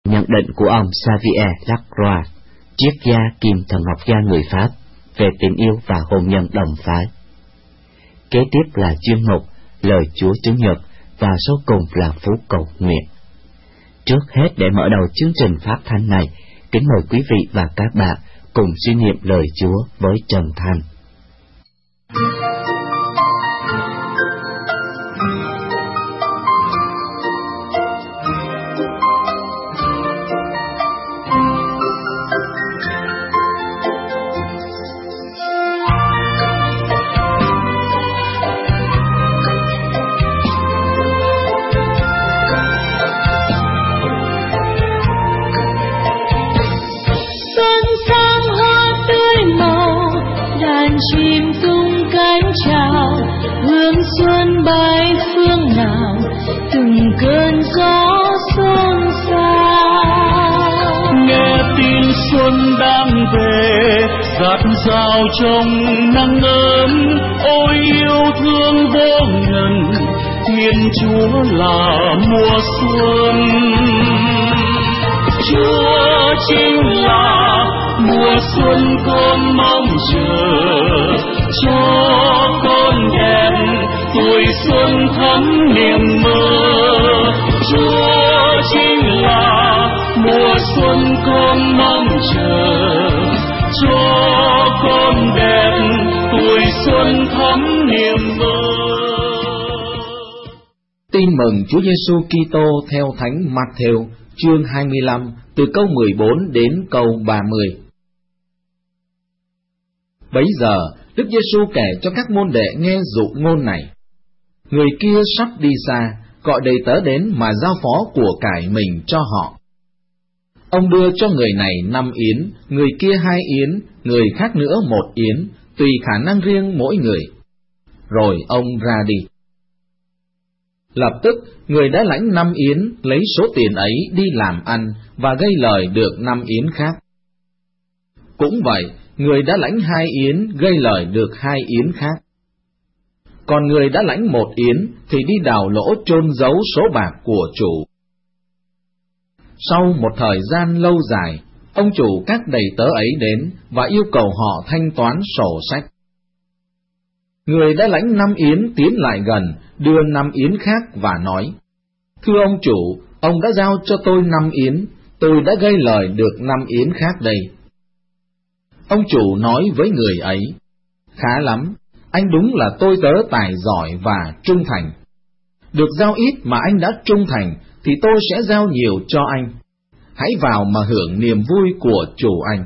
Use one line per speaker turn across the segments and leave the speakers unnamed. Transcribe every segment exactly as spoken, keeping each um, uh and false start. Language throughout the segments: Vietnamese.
Nhận định của ông Xavier Lacroix, triết gia kiêm thần học gia người Pháp, về tình yêu và hôn nhân đồng phái. Kế tiếp là chuyên mục Lời Chúa Chủ nhật và sau cùng là phú cầu nguyện. Trước hết, để mở đầu chương trình phát thanh này, kính mời quý vị và các bạn cùng suy niệm lời Chúa với Trần Thành.
Chim tung cánh chào, hương xuân bay phương nào, từng cơn gió xôn xao.
Nghe tin xuân đang về, gạt rào trong nắng ấm, ôi yêu thương vô ngần, Thiên Chúa là mùa xuân. Chúa chính là mùa xuân con mong chờ, cho con đèn tuổi xuân thắm niềm mơ. Chúa chính là mùa xuân con mong chờ, cho con đèn tuổi xuân thắm niềm mơ.
Tin mừng Chúa Giêsu Kitô theo Thánh Matthew, chương hai mươi lăm, từ câu mười bốn đến câu ba mươi. Bấy giờ, Đức Giêsu kể cho các môn đệ nghe dụ ngôn này: Người kia sắp đi xa, gọi đầy tớ đến mà giao phó của cải mình cho họ. Ông đưa cho người này năm yến, người kia hai yến, người khác nữa một yến, tùy khả năng riêng mỗi người. Rồi ông ra đi. Lập tức, người đã lãnh năm yến, lấy số tiền ấy đi làm ăn và gây lời được năm yến khác. Cũng vậy, người đã lãnh hai yến, gây lời được hai yến khác. Còn người đã lãnh một yến, thì đi đào lỗ chôn giấu số bạc của chủ. Sau một thời gian lâu dài, ông chủ các đầy tớ ấy đến và yêu cầu họ thanh toán sổ sách. Người đã lãnh năm yến tiến lại gần, đưa năm yến khác và nói: Thưa ông chủ, ông đã giao cho tôi năm yến, tôi đã gây lời được năm yến khác đây. Ông chủ nói với người ấy: Khá lắm, anh đúng là tôi tớ tài giỏi và trung thành. Được giao ít mà anh đã trung thành, thì tôi sẽ giao nhiều cho anh. Hãy vào mà hưởng niềm vui của chủ anh.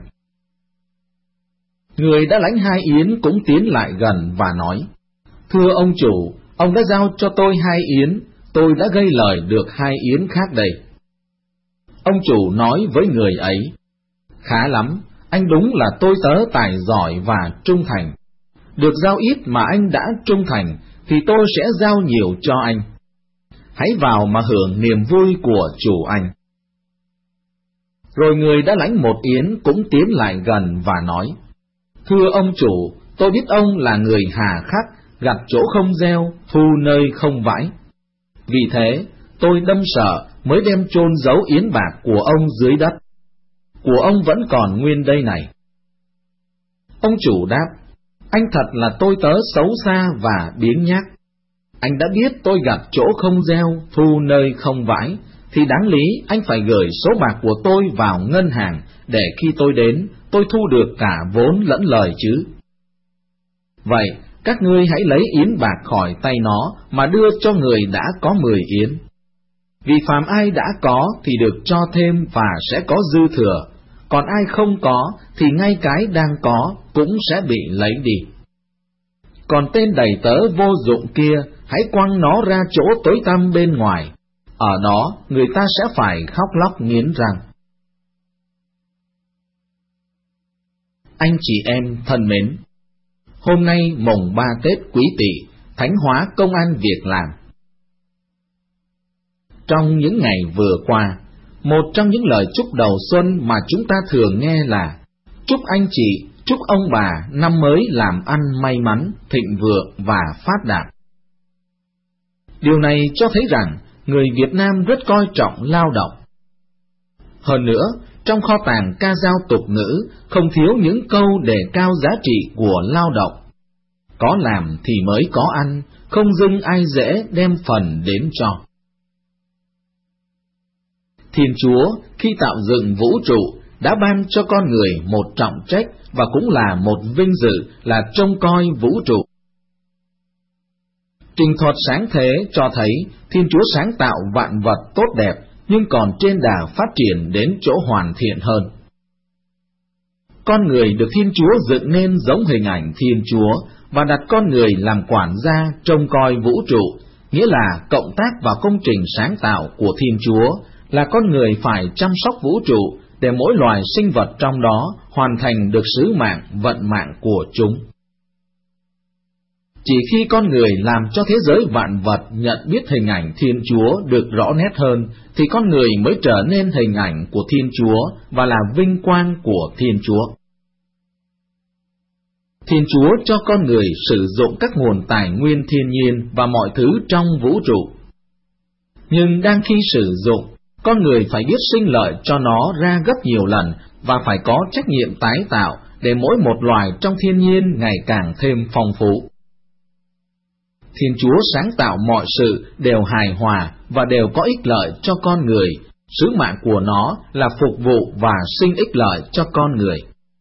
Người đã lãnh hai yến cũng tiến lại gần và nói: Thưa ông chủ, ông đã giao cho tôi hai yến, tôi đã gây lời được hai yến khác đây. Ông chủ nói với người ấy: Khá lắm, anh đúng là tôi tớ tài giỏi và trung thành. Được giao ít mà anh đã trung thành, thì tôi sẽ giao nhiều cho anh. Hãy vào mà hưởng niềm vui của chủ anh. Rồi người đã lãnh một yến cũng tiến lại gần và nói: Thưa ông chủ, tôi biết ông là người hà khắc, gặt chỗ không gieo, thu nơi không vãi. Vì thế, tôi đâm sợ mới đem chôn giấu yến bạc của ông dưới đất. Của ông vẫn còn nguyên đây này. Ông chủ đáp: Anh thật là tôi tớ xấu xa và biếng nhác. Anh đã biết tôi gặt chỗ không gieo, thu nơi không vãi, thì đáng lý anh phải gửi số bạc của tôi vào ngân hàng, để khi tôi đến, tôi thu được cả vốn lẫn lời chứ. Vậy, các ngươi hãy lấy yến bạc khỏi tay nó, mà đưa cho người đã có mười yến. Vì phàm ai đã có thì được cho thêm và sẽ có dư thừa, còn ai không có thì ngay cái đang có cũng sẽ bị lấy đi. Còn tên đầy tớ vô dụng kia, hãy quăng nó ra chỗ tối tăm bên ngoài, ở đó người ta sẽ phải khóc lóc nghiến răng. Anh chị em thân mến, hôm nay mùng ba Tết Quý Tỵ, thánh hóa công ăn việc làm. Trong những ngày vừa qua, một trong những lời chúc đầu xuân mà chúng ta thường nghe là: chúc anh chị, chúc ông bà năm mới làm ăn may mắn, thịnh vượng và phát đạt. Điều này cho thấy rằng người Việt Nam rất coi trọng lao động. Hơn nữa, trong kho tàng ca dao tục ngữ không thiếu những câu đề cao giá trị của lao động. Có làm thì mới có ăn, không dưng ai dễ đem phần đến cho. Thiên Chúa khi tạo dựng vũ trụ đã ban cho con người một trọng trách và cũng là một vinh dự là trông coi vũ trụ. Trình thuật sáng thế cho thấy Thiên Chúa sáng tạo vạn vật tốt đẹp nhưng còn trên đà phát triển đến chỗ hoàn thiện hơn. Con người được Thiên Chúa dựng nên giống hình ảnh Thiên Chúa và đặt con người làm quản gia trông coi vũ trụ, nghĩa là cộng tác vào công trình sáng tạo của Thiên Chúa là con người phải chăm sóc vũ trụ để mỗi loài sinh vật trong đó hoàn thành được sứ mạng vận mạng của chúng. Chỉ khi con người làm cho thế giới vạn vật nhận biết hình ảnh Thiên Chúa được rõ nét hơn, thì con người mới trở nên hình ảnh của Thiên Chúa và là vinh quang của Thiên Chúa. Thiên Chúa cho con người sử dụng các nguồn tài nguyên thiên nhiên và mọi thứ trong vũ trụ. Nhưng đang khi sử dụng, con người phải biết sinh lợi cho nó ra gấp nhiều lần và phải có trách nhiệm tái tạo để mỗi một loài trong thiên nhiên ngày càng thêm phong phú. Thiên Chúa sáng tạo mọi sự đều hài hòa và đều có ích lợi cho con người. Sứ mạng của nó là phục vụ và sinh ích lợi cho con người.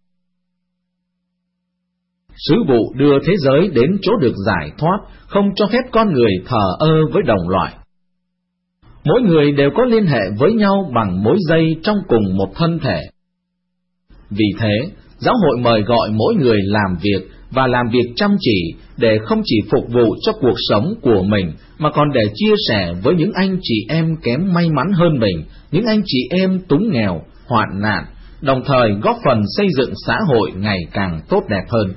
Sứ vụ đưa thế giới đến chỗ được giải thoát, không cho phép con người thờ ơ với đồng loại. Mỗi người đều có liên hệ với nhau bằng mối dây trong cùng một thân thể. Vì thế, giáo hội mời gọi mỗi người làm việc và làm việc chăm chỉ để không chỉ phục vụ cho cuộc sống của mình, mà còn để chia sẻ với những anh chị em kém may mắn hơn mình, những anh chị em túng nghèo, hoạn nạn, đồng thời góp phần xây dựng xã hội ngày càng tốt đẹp hơn.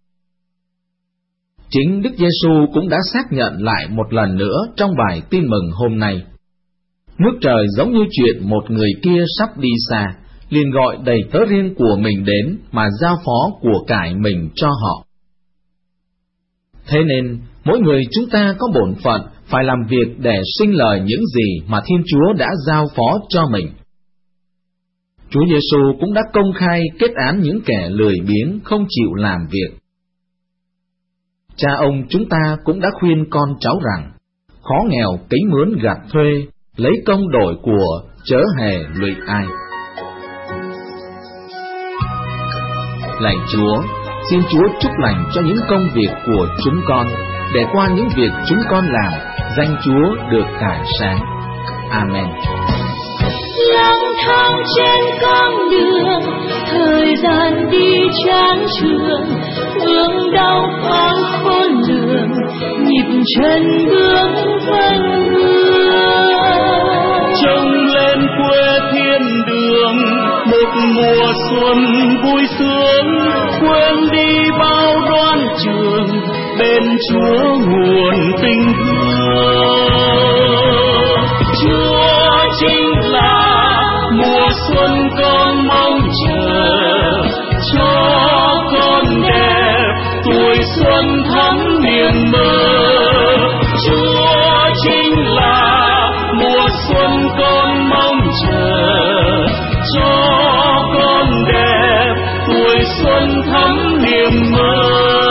Chính Đức Giêsu cũng đã xác nhận lại một lần nữa trong bài tin mừng hôm nay. Nước trời giống như chuyện một người kia sắp đi xa, liền gọi đầy tớ riêng của mình đến mà giao phó của cải mình cho họ. Thế nên, mỗi người chúng ta có bổn phận phải làm việc để sinh lời những gì mà Thiên Chúa đã giao phó cho mình. Chúa Giêsu cũng đã công khai kết án những kẻ lười biếng không chịu làm việc. Cha ông chúng ta cũng đã khuyên con cháu rằng, khó nghèo cấy mướn gặt thuê, lấy công đổi của, chớ hề lụy ai. Lạy Chúa, xin Chúa chúc lành cho những công việc của chúng con, để qua những việc chúng con làm, danh Chúa được khải sáng. Amen.
Lang thang trên con đường, thời gian đi chán trường, vương đau khoan khôn lường, nhịp chân bước vâng vương.
Trông lên quê thiên đường, một mùa xuân vui sướng, quên đi bao đoan trường, bên Chúa nguồn tình thương. Chúa chính là mùa xuân con mong chờ, cho con đẹp tuổi xuân thắm niềm mơ. Chúa chính là mùa xuân con mong chờ, cho con đẹp tuổi xuân thắm niềm mơ.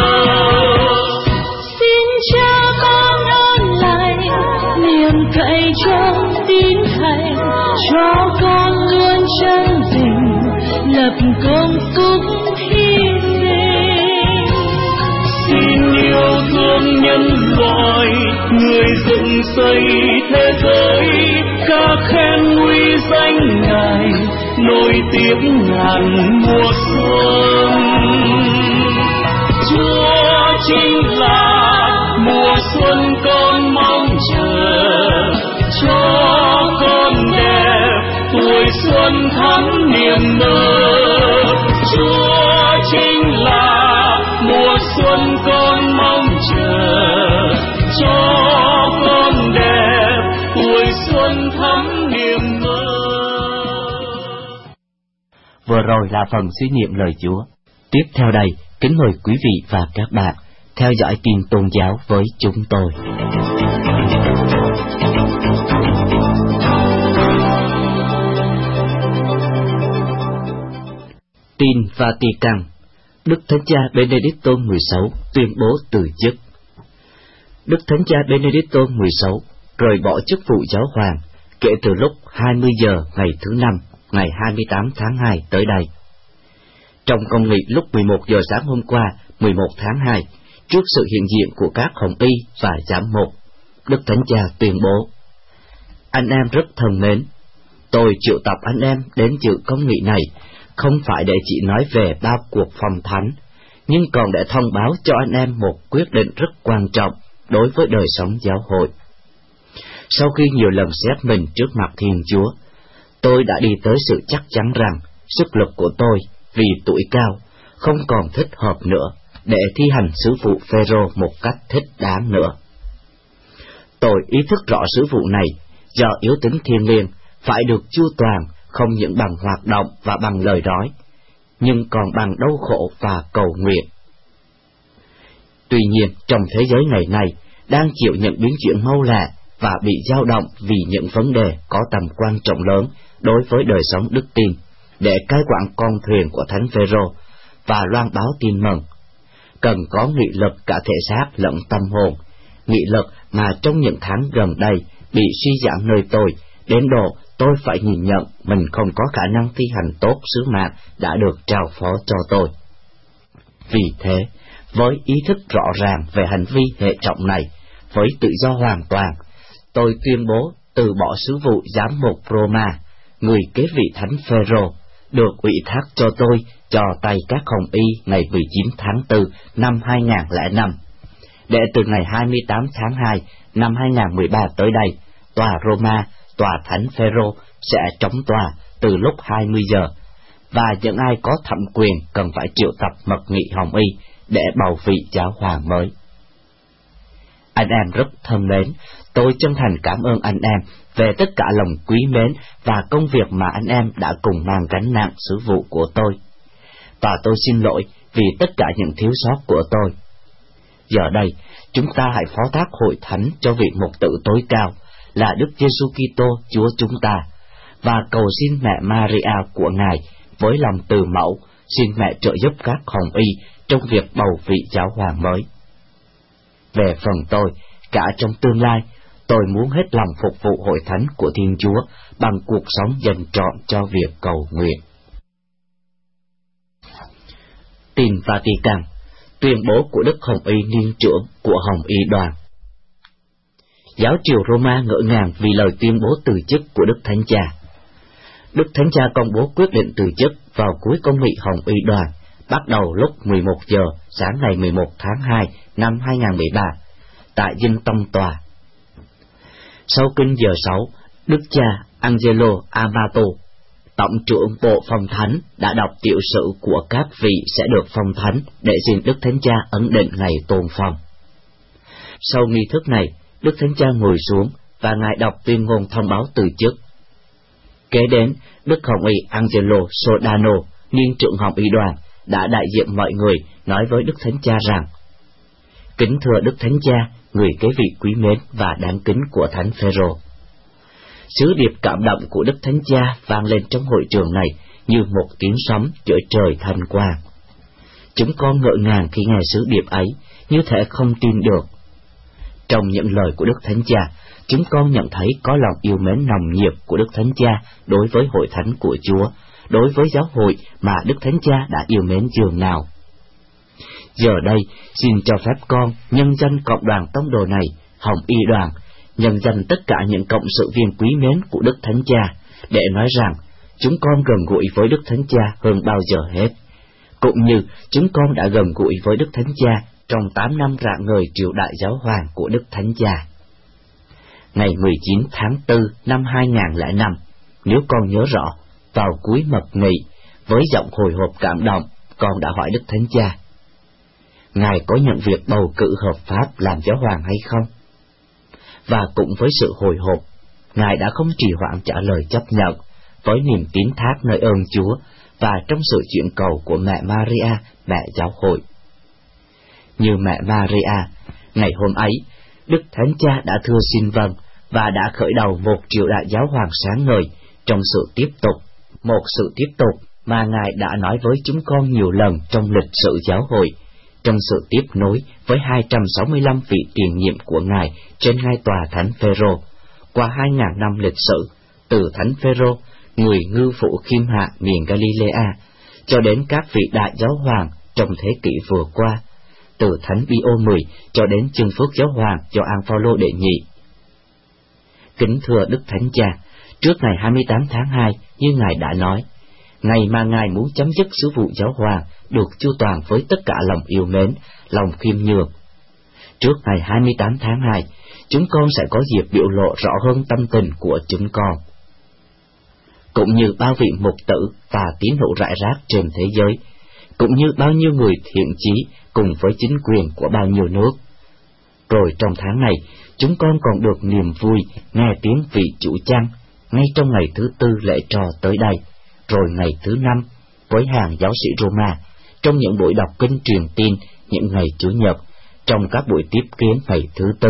Xin cha con ơn lành, niềm cậy trong tín thành, cho con luôn chân tình, lập công phúc hy sinh.
Xin yêu thương nhân loại, người dựng xây thế giới, ca khen nguy danh Ngài, nối tiếp ngàn mùa xuân. Chúa chính là mùa xuân con mong chờ, cho con đẹp tuổi xuân thắm niềm mơ. Chúa chính là mùa xuân con mong chờ, cho con đẹp tuổi xuân thắm niềm mơ.
Vừa rồi là phần suy niệm lời Chúa. Tiếp theo đây, kính mời quý vị và các bạn theo dõi tin tôn giáo với chúng tôi. Tin Vatican. Đức Thánh Cha Benedicto mười sáu tuyên bố từ chức. Đức Thánh Cha Benedicto mười sáu rời bỏ chức vụ giáo hoàng kể từ lúc hai mươi giờ ngày thứ năm, ngày hai mươi tám tháng hai tới đây. Trong công nghị lúc mười một giờ sáng hôm qua, mười một tháng hai, trước sự hiện diện của các hồng y và giám mục, Đức Thánh Cha tuyên bố: Anh em rất thân mến, tôi triệu tập anh em đến dự công nghị này không phải để chỉ nói về bao cuộc phong thánh, nhưng còn để thông báo cho anh em một quyết định rất quan trọng đối với đời sống giáo hội. Sau khi nhiều lần xét mình trước mặt Thiên Chúa, tôi đã đi tới sự chắc chắn rằng sức lực của tôi vì tuổi cao không còn thích hợp nữa để thi hành sứ vụ Phêrô một cách thích đáng nữa. Tôi ý thức rõ sứ vụ này do yếu tính thiêng liêng phải được chu toàn không những bằng hoạt động và bằng lời nói, nhưng còn bằng đau khổ và cầu nguyện. Tuy nhiên, trong thế giới ngày nay đang chịu những biến chuyển mau lẹ và bị dao động vì những vấn đề có tầm quan trọng lớn đối với đời sống đức tin, để cai quản con thuyền của Thánh Phêrô và loan báo tin mừng, cần có nghị lực cả thể xác lẫn tâm hồn, nghị lực mà trong những tháng gần đây bị suy giảm nơi tôi, đến độ tôi phải nhìn nhận mình không có khả năng thi hành tốt sứ mạng đã được trao phó cho tôi. Vì thế, với ý thức rõ ràng về hành vi hệ trọng này, với tự do hoàn toàn, tôi tuyên bố từ bỏ sứ vụ giám mục Roma, người kế vị Thánh Phêrô, được ủy thác cho tôi cho tay các hồng y ngày mười chín tháng tư năm hai nghìn không trăm lẻ năm, để từ ngày hai mươi tám tháng hai năm hai nghìn không trăm mười ba tới đây, tòa Roma, tòa Thánh Phêrô sẽ trống tòa từ lúc hai mươi giờ, và những ai có thẩm quyền cần phải triệu tập mật nghị hồng y để bầu vị giáo hoàng mới. Anh em rất thân mến, tôi chân thành cảm ơn anh em về tất cả lòng quý mến và công việc mà anh em đã cùng mang gánh nặng sứ vụ của tôi. Và tôi xin lỗi vì tất cả những thiếu sót của tôi. Giờ đây, chúng ta hãy phó thác hội thánh cho vị mục tử tối cao là Đức Giêsu Kitô Chúa chúng ta, và cầu xin mẹ Maria của Ngài với lòng từ mẫu, xin mẹ trợ giúp các hồng y trong việc bầu vị giáo hoàng mới. Về phần tôi, cả trong tương lai, tôi muốn hết lòng phục vụ hội thánh của Thiên Chúa bằng cuộc sống dành trọn cho việc cầu nguyện. Tin Vatican. Tuyên bố của Đức Hồng Y Niên trưởng của Hồng Y đoàn. Giáo triều Roma ngỡ ngàng vì lời tuyên bố từ chức của Đức Thánh Cha. Đức Thánh Cha công bố quyết định từ chức vào cuối công nghị Hồng Y đoàn, bắt đầu lúc mười một giờ sáng ngày mười một tháng hai năm hai nghìn không trăm mười ba, tại Dinh Tông Tòa. Sau kinh giờ sáu, Đức cha Angelo Amato, Tổng trưởng Bộ Phong Thánh, đã đọc tiểu sử của các vị sẽ được phong thánh để xin Đức Thánh Cha ấn định ngày tôn phong. Sau nghi thức này, Đức Thánh Cha ngồi xuống và Ngài đọc tuyên ngôn thông báo từ chức. Kế đến, Đức Hồng Y Angelo Sodano, niên trưởng Hồng Y đoàn, đã đại diện mọi người nói với Đức Thánh Cha rằng: Kính thưa Đức Thánh Cha, người kế vị quý mến và đáng kính của Thánh Phêrô. Sứ điệp cảm động của Đức Thánh Cha vang lên trong hội trường này như một tiếng sấm giữa trời thanh quang. Chúng con ngỡ ngàng khi nghe sứ điệp ấy, như thể không tin được. Trong những lời của Đức Thánh Cha, chúng con nhận thấy có lòng yêu mến nồng nhiệt của Đức Thánh Cha đối với hội thánh của Chúa, đối với giáo hội mà Đức Thánh Cha đã yêu mến dường nào. Giờ đây, xin cho phép con nhân danh cộng đoàn tông đồ này, Hồng Y đoàn, nhân danh tất cả những cộng sự viên quý mến của Đức Thánh Cha, để nói rằng chúng con gần gũi với Đức Thánh Cha hơn bao giờ hết, cũng như chúng con đã gần gũi với Đức Thánh Cha trong tám năm rạng ngời triều đại giáo hoàng của Đức Thánh Cha. Ngày mười chín tháng tư năm hai nghìn không trăm lẻ năm, nếu con nhớ rõ, vào cuối mật nghị, với giọng hồi hộp cảm động, con đã hỏi Đức Thánh Cha: Ngài có nhận việc bầu cử hợp pháp làm giáo hoàng hay không? Và cũng với sự hồi hộp, Ngài đã không trì hoãn trả lời chấp nhận, với niềm tín thác nơi ơn Chúa và trong sự chuyển cầu của mẹ Maria, mẹ giáo hội. Như mẹ Maria, ngày hôm ấy, Đức Thánh Cha đã thưa xin vâng và đã khởi đầu một triều đại giáo hoàng sáng ngời trong sự tiếp tục, một sự tiếp tục mà Ngài đã nói với chúng con nhiều lần trong lịch sử giáo hội, trong sự tiếp nối với hai trăm sáu mươi lăm vị tiền nhiệm của Ngài trên ngai tòa Thánh Phêrô qua hai ngàn năm lịch sử, từ Thánh Phêrô, người ngư phụ khiêm hạ miền Galilea, cho đến các vị đại giáo hoàng trong thế kỷ vừa qua, từ Thánh Pio mười cho đến chân phước giáo hoàng Gioan Phaolô đệ nhị. Kính thưa Đức Thánh Cha, trước ngày hai mươi tám tháng hai, như Ngài đã nói, ngày mà Ngài muốn chấm dứt sứ vụ giáo hoàng được chu toàn với tất cả lòng yêu mến, lòng khiêm nhường. Trước ngày hai mươi tám tháng hai, chúng con sẽ có dịp biểu lộ rõ hơn tâm tình của chúng con. Cũng như bao vị mục tử và tín hữu rải rác trên thế giới, cũng như bao nhiêu người thiện chí cùng với chính quyền của bao nhiêu nước. Rồi trong tháng này, chúng con còn được niềm vui nghe tiếng vị chủ chăn, ngay trong ngày thứ tư lễ trò tới đây, rồi ngày thứ năm, với hàng giáo sĩ Roma, trong những buổi đọc kinh truyền tin những ngày Chủ nhật, trong các buổi tiếp kiến ngày thứ tư.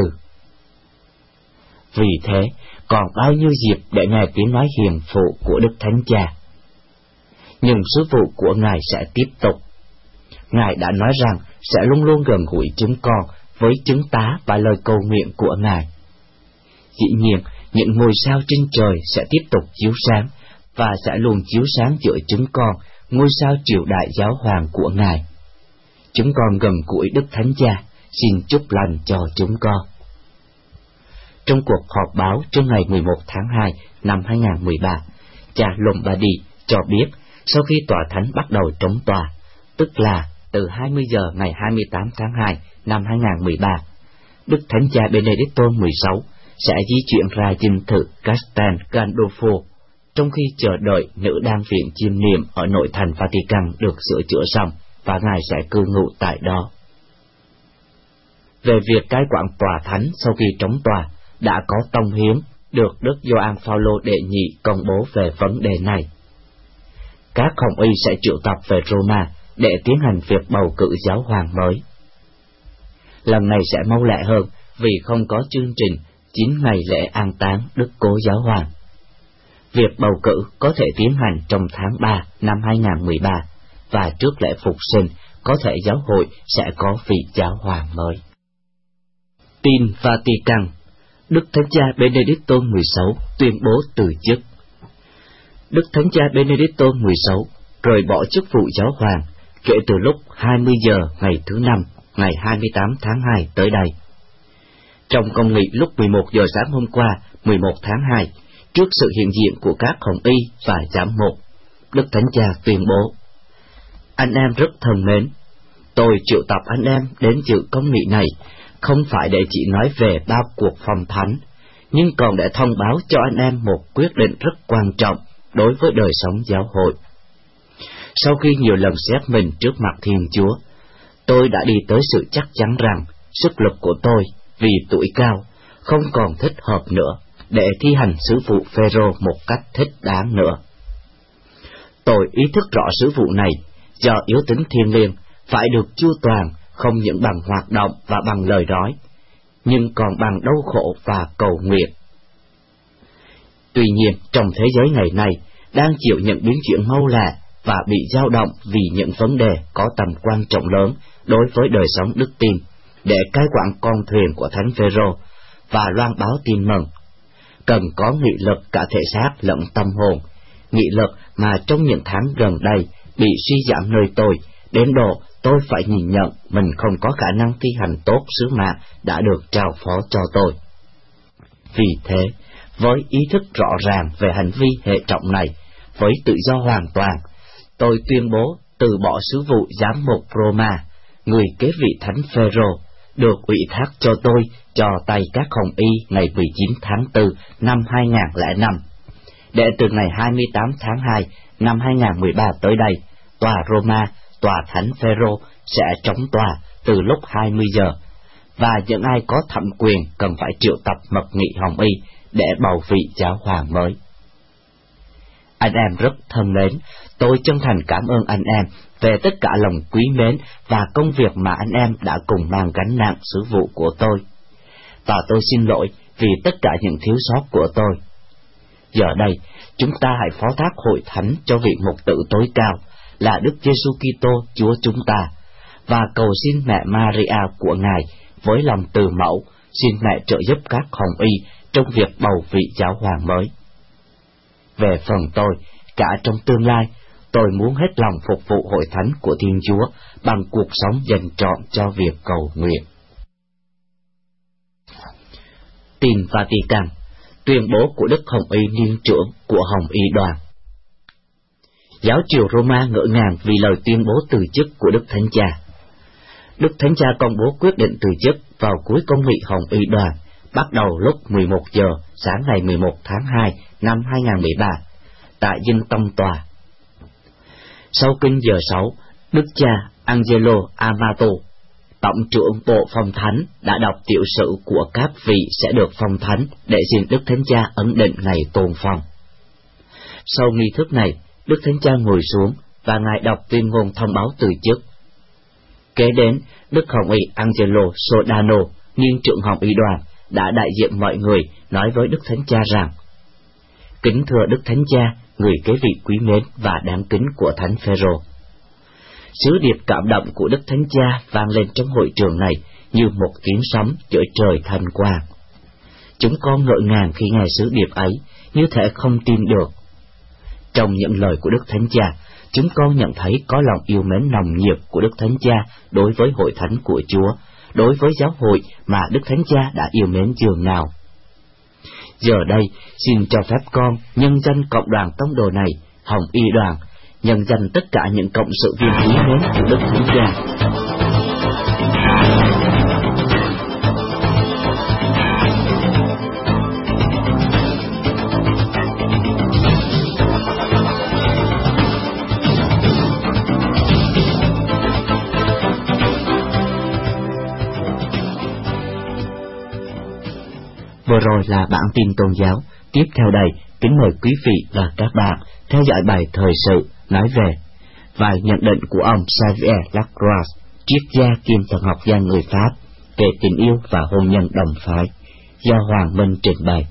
Vì thế, còn bao nhiêu dịp để nghe tiếng nói hiền phụ của Đức Thánh Cha. Nhưng sứ vụ của Ngài sẽ tiếp tục. Ngài đã nói rằng sẽ luôn luôn gần gũi chúng con với chứng tá và lời cầu nguyện của Ngài. Dĩ nhiên, những ngôi sao trên trời sẽ tiếp tục chiếu sáng, và sẽ luôn chiếu sáng giữa chúng con, ngôi sao triều đại giáo hoàng của Ngài. Chúng con gần gũi Đức Thánh Cha, xin chúc lành cho chúng con. Trong cuộc họp báo trong ngày mười một tháng hai năm hai nghìn không trăm mười ba, cha Lombardi cho biết sau khi tòa thánh bắt đầu trống tòa, tức là từ hai mươi giờ ngày hai mươi tám tháng hai năm hai nghìn không trăm mười ba, Đức Thánh Cha Benedicto mười sáu sẽ di chuyển ra dinh thự Castel Gandolfo, trong khi chờ đợi nữ đan viện chiêm niệm ở nội thành Vatican được sửa chữa xong, và Ngài sẽ cư ngụ tại đó. Về việc cai quản tòa thánh sau khi trống tòa, đã có tông hiến được Đức Gioan Phaolô đệ nhị công bố về vấn đề này. Các hồng y sẽ triệu tập về Roma để tiến hành việc bầu cử giáo hoàng mới. Lần này sẽ mau lẹ hơn vì không có chương trình chín ngày lễ an táng Đức Cố Giáo Hoàng. Việc bầu cử có thể tiến hành trong tháng ba năm hai nghìn không trăm mười ba, và trước lễ phục sinh có thể giáo hội sẽ có vị giáo hoàng mới. Tin Vatican. Đức Thánh Cha Benedicto mười sáu tuyên bố từ chức. Đức Thánh Cha Benedicto mười sáu rời bỏ chức vụ giáo hoàng kể từ lúc hai mươi giờ ngày thứ năm, ngày hai mươi tám tháng hai tới đây. Trong công nghị lúc mười một giờ sáng hôm qua, mười một tháng hai, trước sự hiện diện của các hồng y và giám mục, Đức Thánh Cha tuyên bố: Anh em rất thân mến, tôi triệu tập anh em đến dự công nghị này không phải để chỉ nói về bao cuộc phong thánh, nhưng còn để thông báo cho anh em một quyết định rất quan trọng đối với đời sống giáo hội. Sau khi nhiều lần xét mình trước mặt Thiên Chúa, tôi đã đi tới sự chắc chắn rằng sức lực của tôi vì tuổi cao không còn thích hợp nữa để thi hành sứ vụ Phêrô một cách thích đáng nữa. Tôi ý thức rõ sứ vụ này do yếu tính thiêng liêng phải được chu toàn không những bằng hoạt động và bằng lời nói, nhưng còn bằng đau khổ và cầu nguyện. Tuy nhiên, trong thế giới ngày nay đang chịu những biến chuyển mau lẹ và bị dao động vì những vấn đề có tầm quan trọng lớn đối với đời sống đức tin, để cai quản con thuyền của Thánh Phêrô và loan báo tin mừng, cần có nghị lực cả thể xác lẫn tâm hồn, nghị lực mà trong những tháng gần đây bị suy giảm nơi tôi, đến độ tôi phải nhìn nhận mình không có khả năng thi hành tốt sứ mạng đã được trao phó cho tôi. Vì thế, với ý thức rõ ràng về hành vi hệ trọng này, với tự do hoàn toàn, tôi tuyên bố từ bỏ sứ vụ giám mục Roma, người kế vị Thánh Phêrô, được ủy thác cho tôi cho tay các hồng y ngày mười chín tháng tư năm hai nghìn không trăm lẻ năm, để từ ngày hai mươi tám tháng hai năm hai nghìn không trăm mười ba tới đây, tòa Roma, tòa Thánh Phêrô sẽ trống tòa từ lúc hai mươi giờ, và những ai có thẩm quyền cần phải triệu tập mật nghị hồng y để bầu vị giáo hoàng mới. Anh em rất thân mến, tôi chân thành cảm ơn anh em về tất cả lòng quý mến và công việc mà anh em đã cùng mang gánh nặng sứ vụ của tôi. Và tôi xin lỗi vì tất cả những thiếu sót của tôi. Giờ đây, chúng ta hãy phó thác hội thánh cho vị mục tử tối cao là Đức Giêsu Kitô Chúa chúng ta, và cầu xin mẹ Maria của Ngài với lòng từ mẫu, xin mẹ trợ giúp các hồng y trong việc bầu vị giáo hoàng mới. Về phần tôi, cả trong tương lai, tôi muốn hết lòng phục vụ hội thánh của Thiên Chúa bằng cuộc sống dành trọn cho việc cầu nguyện. Tin Vatican, tuyên bố của Đức Hồng Y Niên trưởng của Hồng Y đoàn. Giáo triều Roma ngỡ ngàng vì lời tuyên bố từ chức của Đức Thánh Cha. Đức Thánh Cha công bố quyết định từ chức vào cuối công nghị Hồng Y đoàn, bắt đầu lúc mười một giờ sáng ngày mười một tháng hai năm hai nghìn không trăm mười ba, tại Dinh Tông Tòa. Sau kinh giờ sáu, Đức cha Angelo Amato, Tổng trưởng Bộ Phong Thánh, đã đọc tiểu sử của các vị sẽ được phong thánh để xin Đức Thánh Cha ấn định ngày tôn phong. Sau nghi thức này, Đức Thánh Cha ngồi xuống và Ngài đọc tuyên ngôn thông báo từ chức. Kế đến, Đức Hồng Y Angelo Sodano, niên trưởng Hồng Y đoàn, đã đại diện mọi người nói với Đức Thánh Cha rằng: Kính thưa Đức Thánh Cha, người kế vị quý mến và đáng kính của Thánh Phêrô. Sứ điệp cảm động của Đức Thánh Cha vang lên trong hội trường này như một tiếng sấm giữa trời thanh quang. Chúng con ngỡ ngàng khi nghe sứ điệp ấy, như thể không tin được. Trong những lời của Đức Thánh Cha, chúng con nhận thấy có lòng yêu mến nồng nhiệt của Đức Thánh Cha đối với hội thánh của Chúa, đối với giáo hội mà Đức Thánh Cha đã yêu mến dường nào. Giờ đây, xin cho phép con nhân danh cộng đoàn tông đồ này, Hồng Y đoàn, nhân danh tất cả những cộng sự viên quý mến của Đức Thánh Cha. Vừa rồi là bản tin tôn giáo. Tiếp theo đây, kính mời quý vị và các bạn theo dõi bài thời sự nói về vài nhận định của ông Xavier Lacroix, triết gia kiêm thần học gia người Pháp, về tình yêu và hôn nhân đồng phái, do Hoàng Minh trình bày.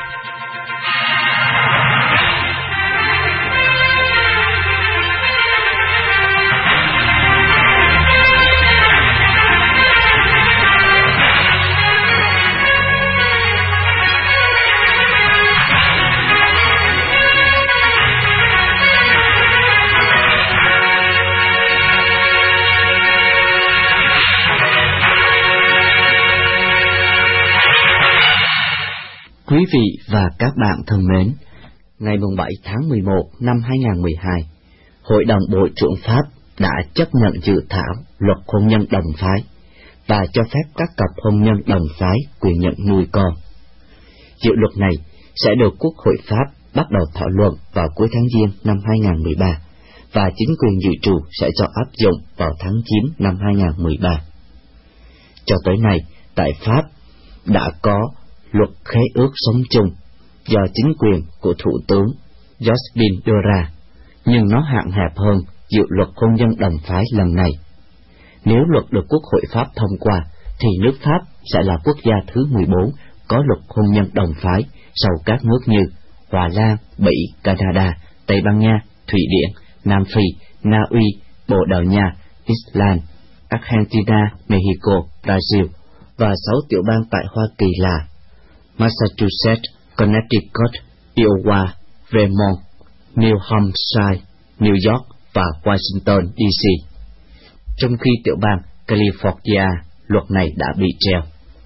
Quý vị và các bạn thân mến, ngày bảy tháng mười một năm hai nghìn không trăm mười hai, Hội đồng Bộ trưởng Pháp đã chấp nhận dự thảo luật hôn nhân đồng phái và cho phép các cặp hôn nhân đồng phái quyền nhận nuôi con. Dự luật này sẽ được Quốc hội Pháp bắt đầu thảo luận vào cuối tháng Giêng năm hai nghìn không trăm mười ba và chính quyền dự trù sẽ cho áp dụng vào tháng chín năm hai nghìn không trăm mười ba. Cho tới nay, tại Pháp đã có luật khế ước sống chung do chính quyền của Thủ tướng Jospin đưa ra, nhưng nó hạn hẹp hơn dự luật hôn nhân đồng phái lần này. Nếu luật được Quốc hội Pháp thông qua, thì nước Pháp sẽ là quốc gia thứ mười bốn có luật hôn nhân đồng phái sau các nước như Hòa Lan, Bỉ, Canada, Tây Ban Nha, Thụy Điển, Nam Phi, Na Uy, Bồ Đào Nha, Iceland, Argentina, Mexico, Brazil và sáu tiểu bang tại Hoa Kỳ là Massachusetts, Connecticut, Iowa, Vermont, New Hampshire, New York và Washington đê xê. Trong khi tiểu bang California, luật này đã bị treo.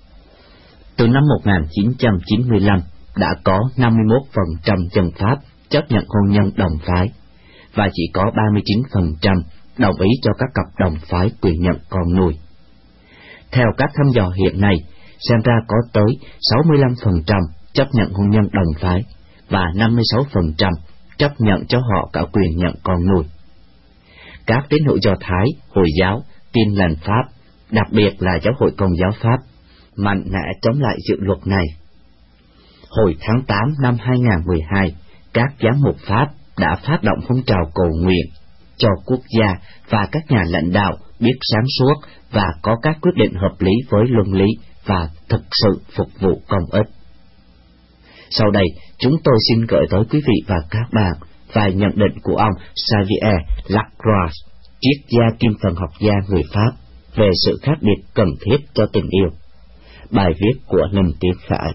Từ năm một nghìn chín trăm chín mươi lăm, đã có năm mươi mốt phần trăm dân Pháp chấp nhận hôn nhân đồng phái, và chỉ có ba mươi chín phần trăm đồng ý cho các cặp đồng phái quyền nhận con nuôi. Theo các thăm dò hiện nay, xem ra có tới sáu mươi lăm phần trăm chấp nhận hôn nhân đồng phái và năm mươi sáu phần trăm chấp nhận cho họ cả quyền nhận con nuôi. Các tín hữu Do Thái, Hồi giáo, Tin lành Pháp, đặc biệt là Giáo hội Công giáo Pháp, mạnh mẽ chống lại dự luật này. Hồi tháng tám năm hai nghìn không trăm mười hai, các giám mục Pháp đã phát động phong trào cầu nguyện cho quốc gia và các nhà lãnh đạo biết sáng suốt và có các quyết định hợp lý với luân lý và thực sự phục vụ công ích. Sau đây, chúng tôi xin gửi tới quý vị và các bạn vài nhận định của ông Xavier Lacroix, triết gia kim thần học gia người Pháp, về sự khác biệt cần thiết cho tình yêu. Bài viết của Ninh Tiến Khải.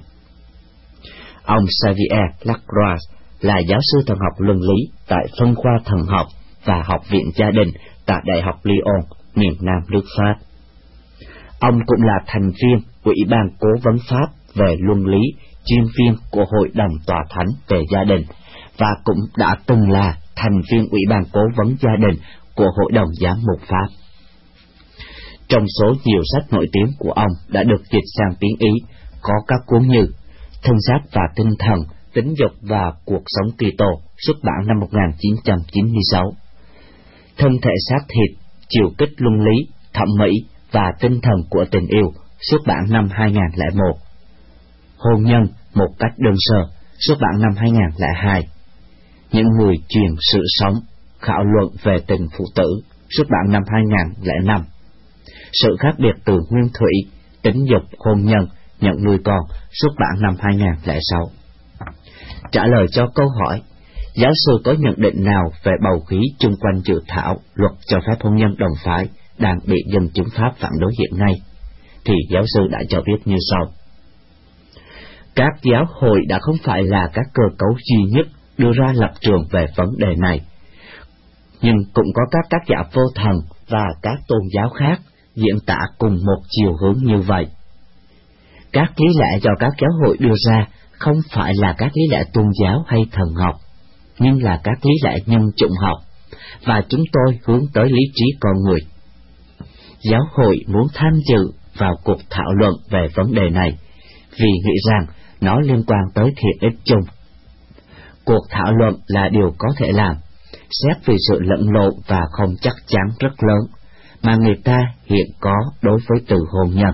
Ông Xavier Lacroix là giáo sư thần học luân lý tại phân khoa thần học và học viện gia đình tại Đại học Lyon, miền Nam nước Pháp. Ông cũng là thành viên Ủy ban Cố vấn Pháp về luân lý, chuyên viên của Hội đồng Tòa Thánh về gia đình, và cũng đã từng là thành viên Ủy ban Cố vấn gia đình của Hội đồng Giám mục Pháp. Trong số nhiều sách nổi tiếng của ông đã được dịch sang tiếng Ý, có các cuốn như Thân xác và tinh thần, Tính dục và cuộc sống Kitô, xuất bản năm một nghìn chín trăm chín mươi sáu, Thân thể xác thịt, chiều kích luân lý, thẩm mỹ và tinh thần của tình yêu, xuất bản năm hai nghìn lẻ một, Hôn nhân một cách đơn sơ, xuất bản năm hai nghìn lẻ hai, Những người truyền sự sống, khảo luận về tình phụ tử, xuất bản năm hai nghìn lẻ năm, Sự khác biệt từ nguyên thủy, tính dục, hôn nhân, nhận nuôi con, xuất bản năm hai nghìn lẻ sáu. Trả lời cho câu hỏi, giáo sư có nhận định nào về bầu khí chung quanh dự thảo luật cho phép hôn nhân đồng phái đang bị dân chúng Pháp phản đối hiện nay, thì giáo sư đã cho biết như sau. Các giáo hội đã không phải là các cơ cấu duy nhất đưa ra lập trường về vấn đề này, nhưng cũng có các tác giả vô thần và các tôn giáo khác diễn tả cùng một chiều hướng như vậy. Các lý lẽ do các giáo hội đưa ra không phải là các lý lẽ tôn giáo hay thần học, nhưng là các lý lẽ nhân chủng học, và chúng tôi hướng tới lý trí con người. Giáo hội muốn tham dự vào cuộc thảo luận về vấn đề này, vì nghĩ rằng nó liên quan tới thiện ích chung. Cuộc thảo luận là điều có thể làm, xét vì sự lẫn lộn và không chắc chắn rất lớn mà người ta hiện có đối với từ hôn nhân.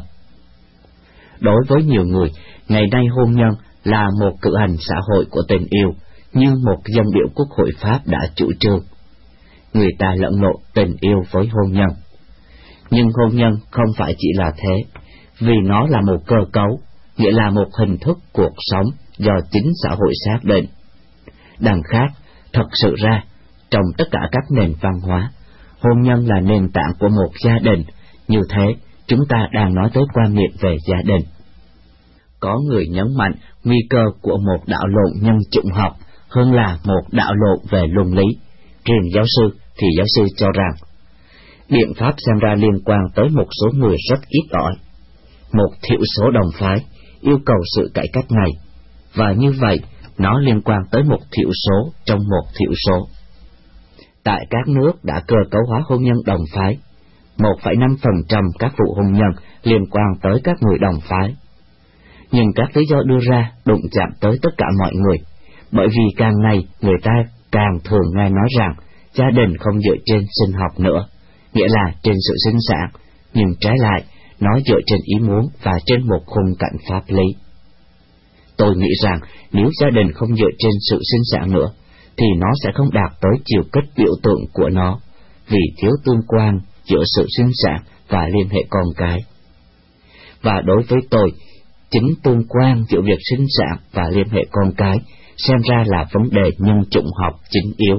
Đối với nhiều người, ngày nay hôn nhân là một cử hành xã hội của tình yêu, như một dân biểu Quốc hội Pháp đã chủ trương. Người ta lẫn lộn tình yêu với hôn nhân. Nhưng hôn nhân không phải chỉ là thế, vì nó là một cơ cấu, nghĩa là một hình thức cuộc sống do chính xã hội xác định. Đằng khác, thật sự ra, trong tất cả các nền văn hóa, hôn nhân là nền tảng của một gia đình, như thế chúng ta đang nói tới quan niệm về gia đình. Có người nhấn mạnh nguy cơ của một đạo lộn nhân chủng học hơn là một đạo lộn về luân lý. Riêng giáo sư thì giáo sư cho rằng, biện pháp xem ra liên quan tới một số người rất ít ỏi. Một thiểu số đồng phái yêu cầu sự cải cách này, và như vậy nó liên quan tới một thiểu số trong một thiểu số. Tại các nước đã cơ cấu hóa hôn nhân đồng phái, một phẩy năm phần trăm các vụ hôn nhân liên quan tới các người đồng phái. Nhưng các lý do đưa ra đụng chạm tới tất cả mọi người, bởi vì càng ngày người ta càng thường nghe nói rằng gia đình không dựa trên sinh học nữa, nghĩa là trên sự sinh sản, nhưng trái lại, nó dựa trên ý muốn và trên một khung cảnh pháp lý. Tôi nghĩ rằng nếu gia đình không dựa trên sự sinh sản nữa, thì nó sẽ không đạt tới chiều kích biểu tượng của nó, vì thiếu tương quan giữa sự sinh sản và liên hệ con cái. Và đối với tôi, chính tương quan giữa việc sinh sản và liên hệ con cái xem ra là vấn đề nhân chủng học chính yếu.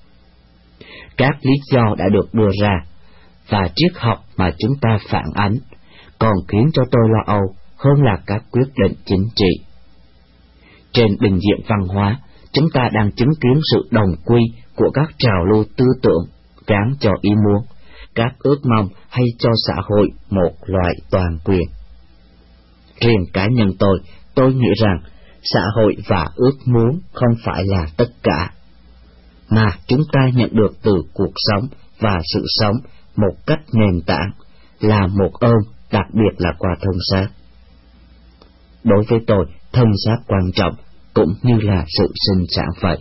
Các lý do đã được đưa ra, và triết học mà chúng ta phản ánh, còn khiến cho tôi lo âu hơn là các quyết định chính trị. Trên bình diện văn hóa, chúng ta đang chứng kiến sự đồng quy của các trào lưu tư tưởng gán cho ý muốn, các ước mong hay cho xã hội một loại toàn quyền. Riêng cá nhân tôi, tôi nghĩ rằng xã hội và ước muốn không phải là tất cả, mà chúng ta nhận được từ cuộc sống và sự sống một cách nền tảng, là một ơn, đặc biệt là qua thân xác. Đối với tôi, thân xác quan trọng cũng như là sự sinh sản vậy.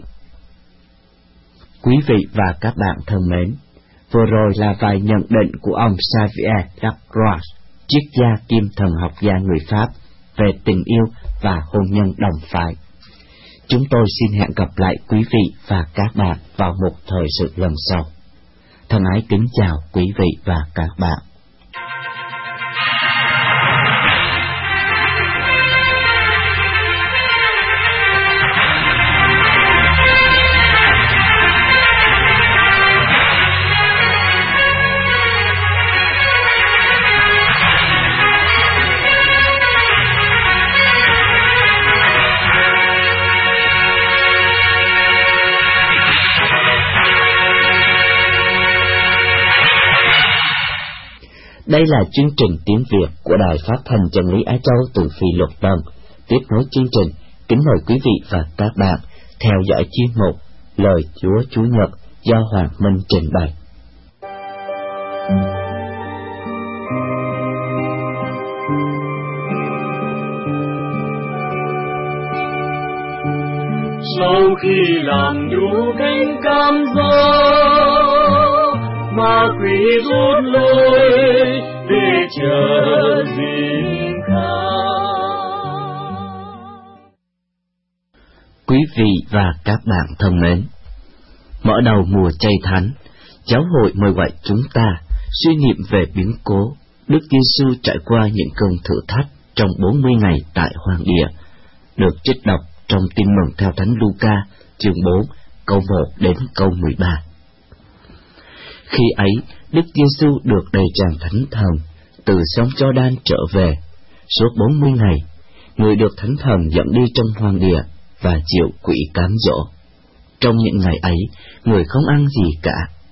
Quý vị và các bạn thân mến, vừa rồi là vài nhận định của ông Xavier Lacroix, triết gia kim thần học gia người Pháp, về tình yêu và hôn nhân đồng phái. Chúng tôi xin hẹn gặp lại quý vị và các bạn vào một thời sự lần sau. Thân ái kính chào quý vị và các bạn. Đây là chương trình tiếng Việt của Đài Phát thanh Chân lý Á Châu từ Phi Luật Tân. Tiếp nối chương trình, kính mời quý vị và các bạn theo dõi chuyên mục Lời Chúa Chủ nhật do Hoàng Minh trình bày.
Sau khi làm đủ cánh cam gió, ma quỷ rút lui để chờ dịp khác.
Quý vị và các bạn thân mến, mở đầu mùa chay thánh, giáo hội mời gọi chúng ta suy niệm về biến cố Đức Giêsu trải qua những cơn thử thách trong bốn mươi ngày tại hoàng địa, được trích đọc trong Tin mừng theo Thánh Luca chương bốn câu một đến câu mười ba. Khi ấy, Đức Giêsu được đầy tràn Thánh Thần, từ sông Giođan trở về. Suốt bốn mươi ngày, người được Thánh Thần dẫn đi trong hoang địa và chịu quỷ cám dỗ. Trong những ngày ấy, người không ăn gì cả.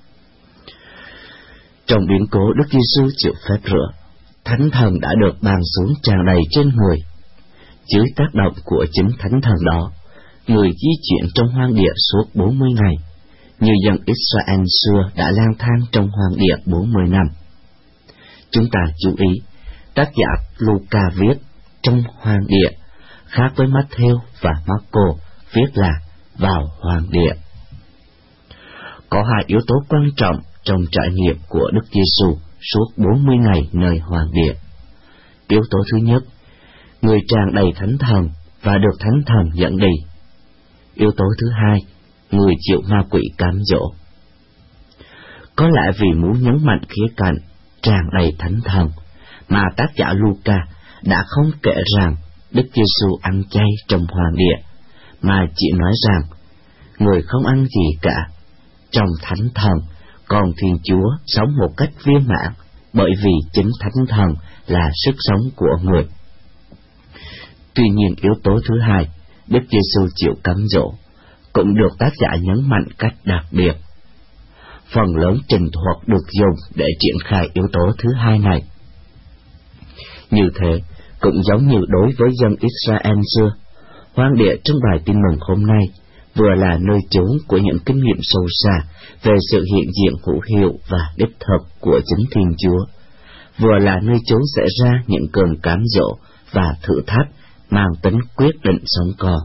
Trong biến cố Đức Giêsu chịu phép rửa, Thánh Thần đã được ban xuống tràn đầy trên người. Dưới tác động của chính Thánh Thần đó, người di chuyển trong hoang địa suốt bốn mươi ngày, như dân Israel xưa đã lang thang trong hoang địa bốn mươi năm. Chúng ta chú ý, tác giả Luca viết trong hoang địa, khác với Matthew và Marco viết là vào hoang địa. Có hai yếu tố quan trọng trong trải nghiệm của Đức Giêsu suốt bốn mươi ngày nơi hoang địa. Yếu tố thứ nhất, người tràn đầy Thánh Thần và được Thánh Thần dẫn đi. Yếu tố thứ hai, người chịu ma quỷ cám dỗ. Có lẽ vì muốn nhấn mạnh khía cạnh tràn đầy Thánh Thần mà tác giả Luca đã không kể rằng Đức Giêsu ăn chay trong hoang địa, mà chỉ nói rằng người không ăn gì cả. Trong Thánh Thần, còn Thiên Chúa sống một cách viên mãn, bởi vì chính Thánh Thần là sức sống của người. Tuy nhiên, yếu tố thứ hai, Đức Giêsu chịu cám dỗ, cũng được tác giả nhấn mạnh cách đặc biệt. Phần lớn trình thuật được dùng để triển khai yếu tố thứ hai này. Như thế, cũng giống như đối với dân Israel xưa, hoang địa trong bài Tin mừng hôm nay vừa là nơi chốn của những kinh nghiệm sâu xa về sự hiện diện hữu hiệu và đích thực của chính Thiên Chúa, vừa là nơi chốn xảy ra những cơn cám dỗ và thử thách mang tính quyết định sống còn.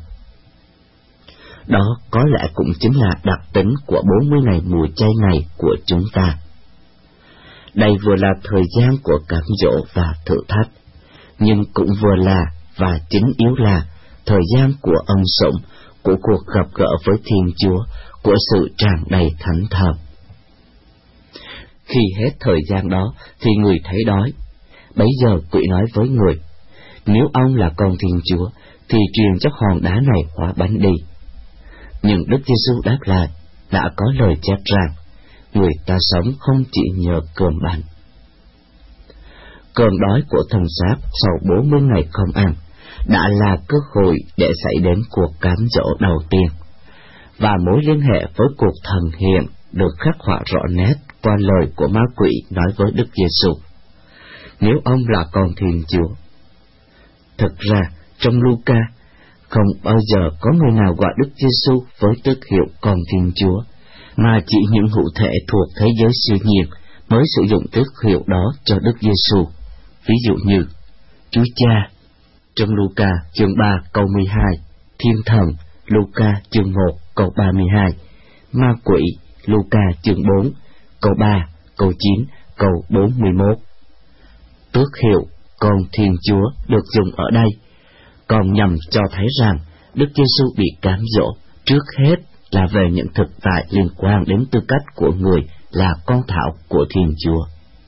Đó có lẽ cũng chính là đặc tính của bốn mươi ngày mùa chay này của chúng ta. Đây vừa là thời gian của cám dỗ và thử thách, nhưng cũng vừa là và chính yếu là thời gian của ân sủng, của cuộc gặp gỡ với Thiên Chúa, của sự tràn đầy Thánh Thần. Khi hết thời gian đó thì người thấy đói. Bấy giờ quỷ nói với người, nếu ông là con Thiên Chúa thì truyền cho hòn đá này hóa bánh đi. Nhưng Đức Giêsu đáp lại, đã có lời chép rằng, người ta sống không chỉ nhờ cơm bánh. Cơn đói của thần xác sau bốn mươi ngày không ăn đã là cơ hội để xảy đến cuộc cám dỗ đầu tiên, và mối liên hệ với cuộc thần hiện được khắc họa rõ nét qua lời của ma quỷ nói với Đức Giêsu, nếu ông là con Thiên Chúa. Thực ra, trong Luca, không bao giờ có người nào gọi Đức Giêsu với tước hiệu con Thiên Chúa, mà chỉ những hữu thể thuộc thế giới siêu nhiên mới sử dụng tước hiệu đó cho Đức Giêsu. Ví dụ như Chúa Cha trong Luca chương ba câu mười hai, Thiên Thần Luca chương một câu ba mươi hai, ma quỷ Luca chương bốn câu ba, câu chín, câu bốn mươi mốt. Tước hiệu con Thiên Chúa được dùng ở đây còn nhằm cho thấy rằng Đức Giêsu bị cám dỗ trước hết là về những thực tại liên quan đến tư cách của người là con thảo của Thiên Chúa.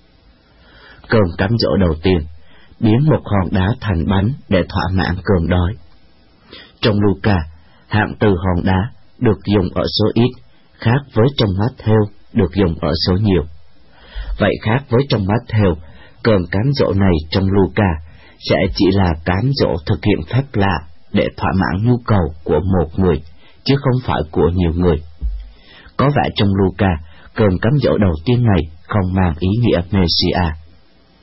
Cơn cám dỗ đầu tiên biến một hòn đá thành bánh để thỏa mãn cơn đói. Trong Luca, hạng từ hòn đá được dùng ở số ít, khác với trong Matthew được dùng ở số nhiều. Vậy khác với trong Matthew, cơn cám dỗ này trong Luca sẽ chỉ là cám dỗ thực hiện phép lạ để thỏa mãn nhu cầu của một người, chứ không phải của nhiều người. Có vẻ trong Luca, cơn cám dỗ đầu tiên này không mang ý nghĩa Messiah.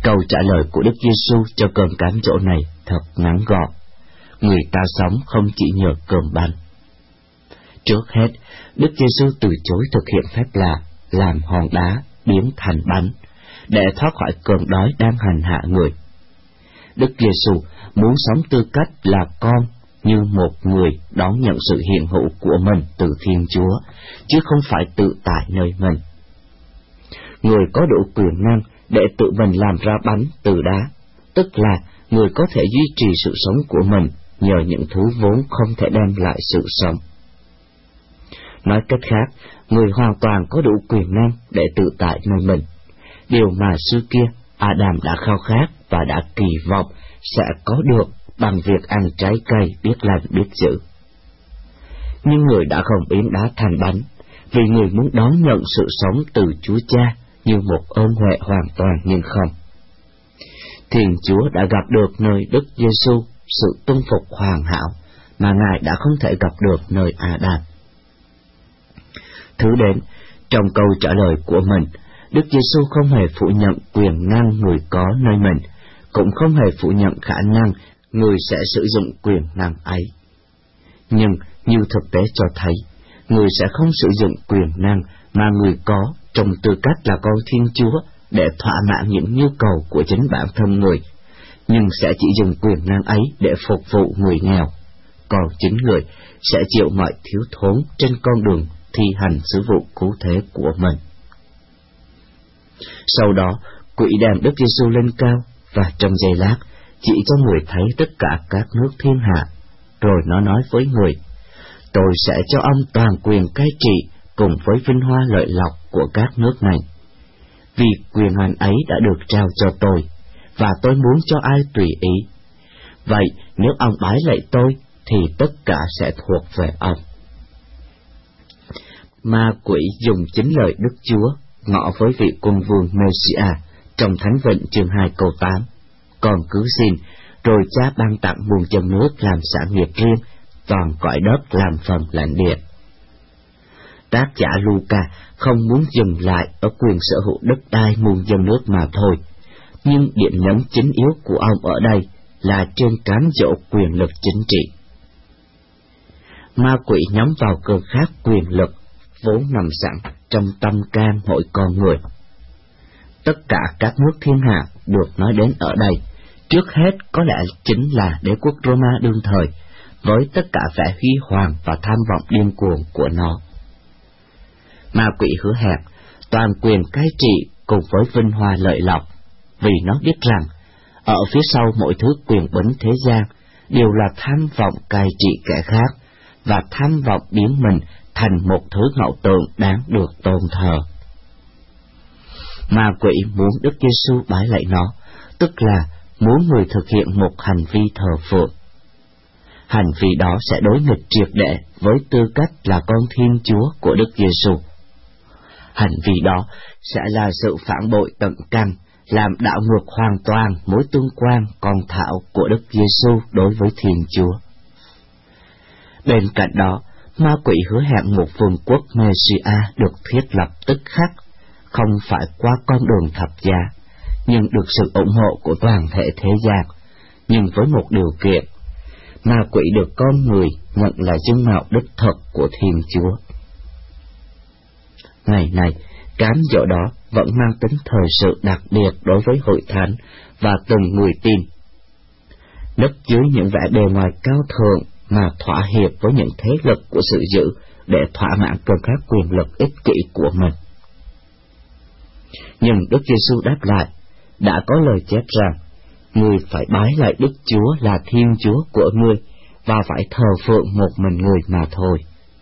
Câu trả lời của Đức Giêsu cho cơn cám dỗ này thật ngắn gọn. Người ta sống không chỉ nhờ cơm bánh. Trước hết, Đức Giêsu từ chối thực hiện phép lạ làm hòn đá biến thành bánh để thoát khỏi cơn đói đang hành hạ người. Đức Giêsu muốn sống tư cách là con như một người đón nhận sự hiện hữu của mình từ Thiên Chúa, chứ không phải tự tại nơi mình. Người có đủ quyền năng để tự mình làm ra bánh từ đá, tức là người có thể duy trì sự sống của mình nhờ những thứ vốn không thể đem lại sự sống. Nói cách khác, người hoàn toàn có đủ quyền năng để tự tại nơi mình, điều mà xưa kia Adam đã khao khát và đã kỳ vọng sẽ có được bằng việc ăn trái cây biết lành biết dữ. Nhưng người đã không biến đá thành bánh, vì người muốn đón nhận sự sống từ Chúa Cha như một ơn huệ hoàn toàn, nhưng không. Thiên Chúa đã gặp được nơi Đức Giêsu sự tuân phục hoàn hảo mà Ngài đã không thể gặp được nơi Adam. Thứ đến, trong câu trả lời của mình, Đức Giêsu không hề phủ nhận quyền năng người có nơi mình, cũng không hề phủ nhận khả năng người sẽ sử dụng quyền năng ấy. Nhưng như thực tế cho thấy, người sẽ không sử dụng quyền năng mà người có trong tư cách là con Thiên Chúa để thỏa mãn những nhu cầu của chính bản thân người, nhưng sẽ chỉ dùng quyền năng ấy để phục vụ người nghèo, còn chính người sẽ chịu mọi thiếu thốn trên con đường thi hành sứ vụ cứu thế của mình. Sau đó, quỷ đem Đức Giêsu lên cao và trong giây lát chỉ cho người thấy tất cả các nước thiên hạ, rồi nó nói với người: tôi sẽ cho ông toàn quyền cai trị cùng với vinh hoa lợi lộc của các nước này, vì quyền hành ấy đã được trao cho tôi, và tôi muốn cho ai tùy ý. Vậy nếu ông bái lạy tôi, thì tất cả sẽ thuộc về ông. Ma quỷ dùng chính lời Đức Chúa ngỏ với vị quân vương Mê-si-a trong Thánh Vịnh chương hai câu tám: còn cứ xin, rồi Cha ban tặng muôn dân nước làm sản nghiệp riêng, toàn cõi đất làm phần lãnh địa. Tác giả Luca không muốn dừng lại ở quyền sở hữu đất đai muôn dân nước mà thôi, nhưng điểm nhấn chính yếu của ông ở đây là trên cám dỗ quyền lực chính trị. Ma quỷ nhắm vào cơn khát quyền lực vốn nằm sẵn trong tâm can mỗi con người. Tất cả các nước thiên hạ được nói đến ở đây, trước hết có lẽ chính là đế quốc Roma đương thời, với tất cả vẻ huy hoàng và tham vọng điên cuồng của nó. Ma quỷ hứa hẹn toàn quyền cai trị cùng với vinh hoa lợi lộc, vì nó biết rằng ở phía sau mỗi thứ quyền bính thế gian đều là tham vọng cai trị kẻ khác và tham vọng biến mình thành một thứ ngẫu tượng đáng được tôn thờ. Ma quỷ muốn Đức Giêsu bái lạy nó, tức là muốn người thực hiện một hành vi thờ phượng. Hành vi đó sẽ đối nghịch triệt để với tư cách là con Thiên Chúa của Đức Giêsu. Hành vi đó sẽ là sự phản bội tận căn, làm đảo ngược hoàn toàn mối tương quan con thảo của Đức Giêsu đối với Thiên Chúa. Bên cạnh đó, ma quỷ hứa hẹn một vương quốc Mê-si-a được thiết lập tức khắc, không phải qua con đường thập giá, nhưng được sự ủng hộ của toàn thể thế gian, nhưng với một điều kiện: ma quỷ được con người nhận là chứng mạo đích thực của Thiên Chúa. Ngày này, cám dỗ đó vẫn mang tính thời sự đặc biệt đối với hội thánh và từng người tin. Nấp dưới những vẻ bề ngoài cao thượng mà thỏa hiệp với những thế lực của sự dữ để thỏa mãn cơn khát quyền lực ích kỷ của mình. Nhưng Đức Giêsu đáp lại: đã có lời chép rằng, ngươi phải bái lại Đức Chúa là Thiên Chúa của ngươi, và phải thờ phượng một mình người mà thôi.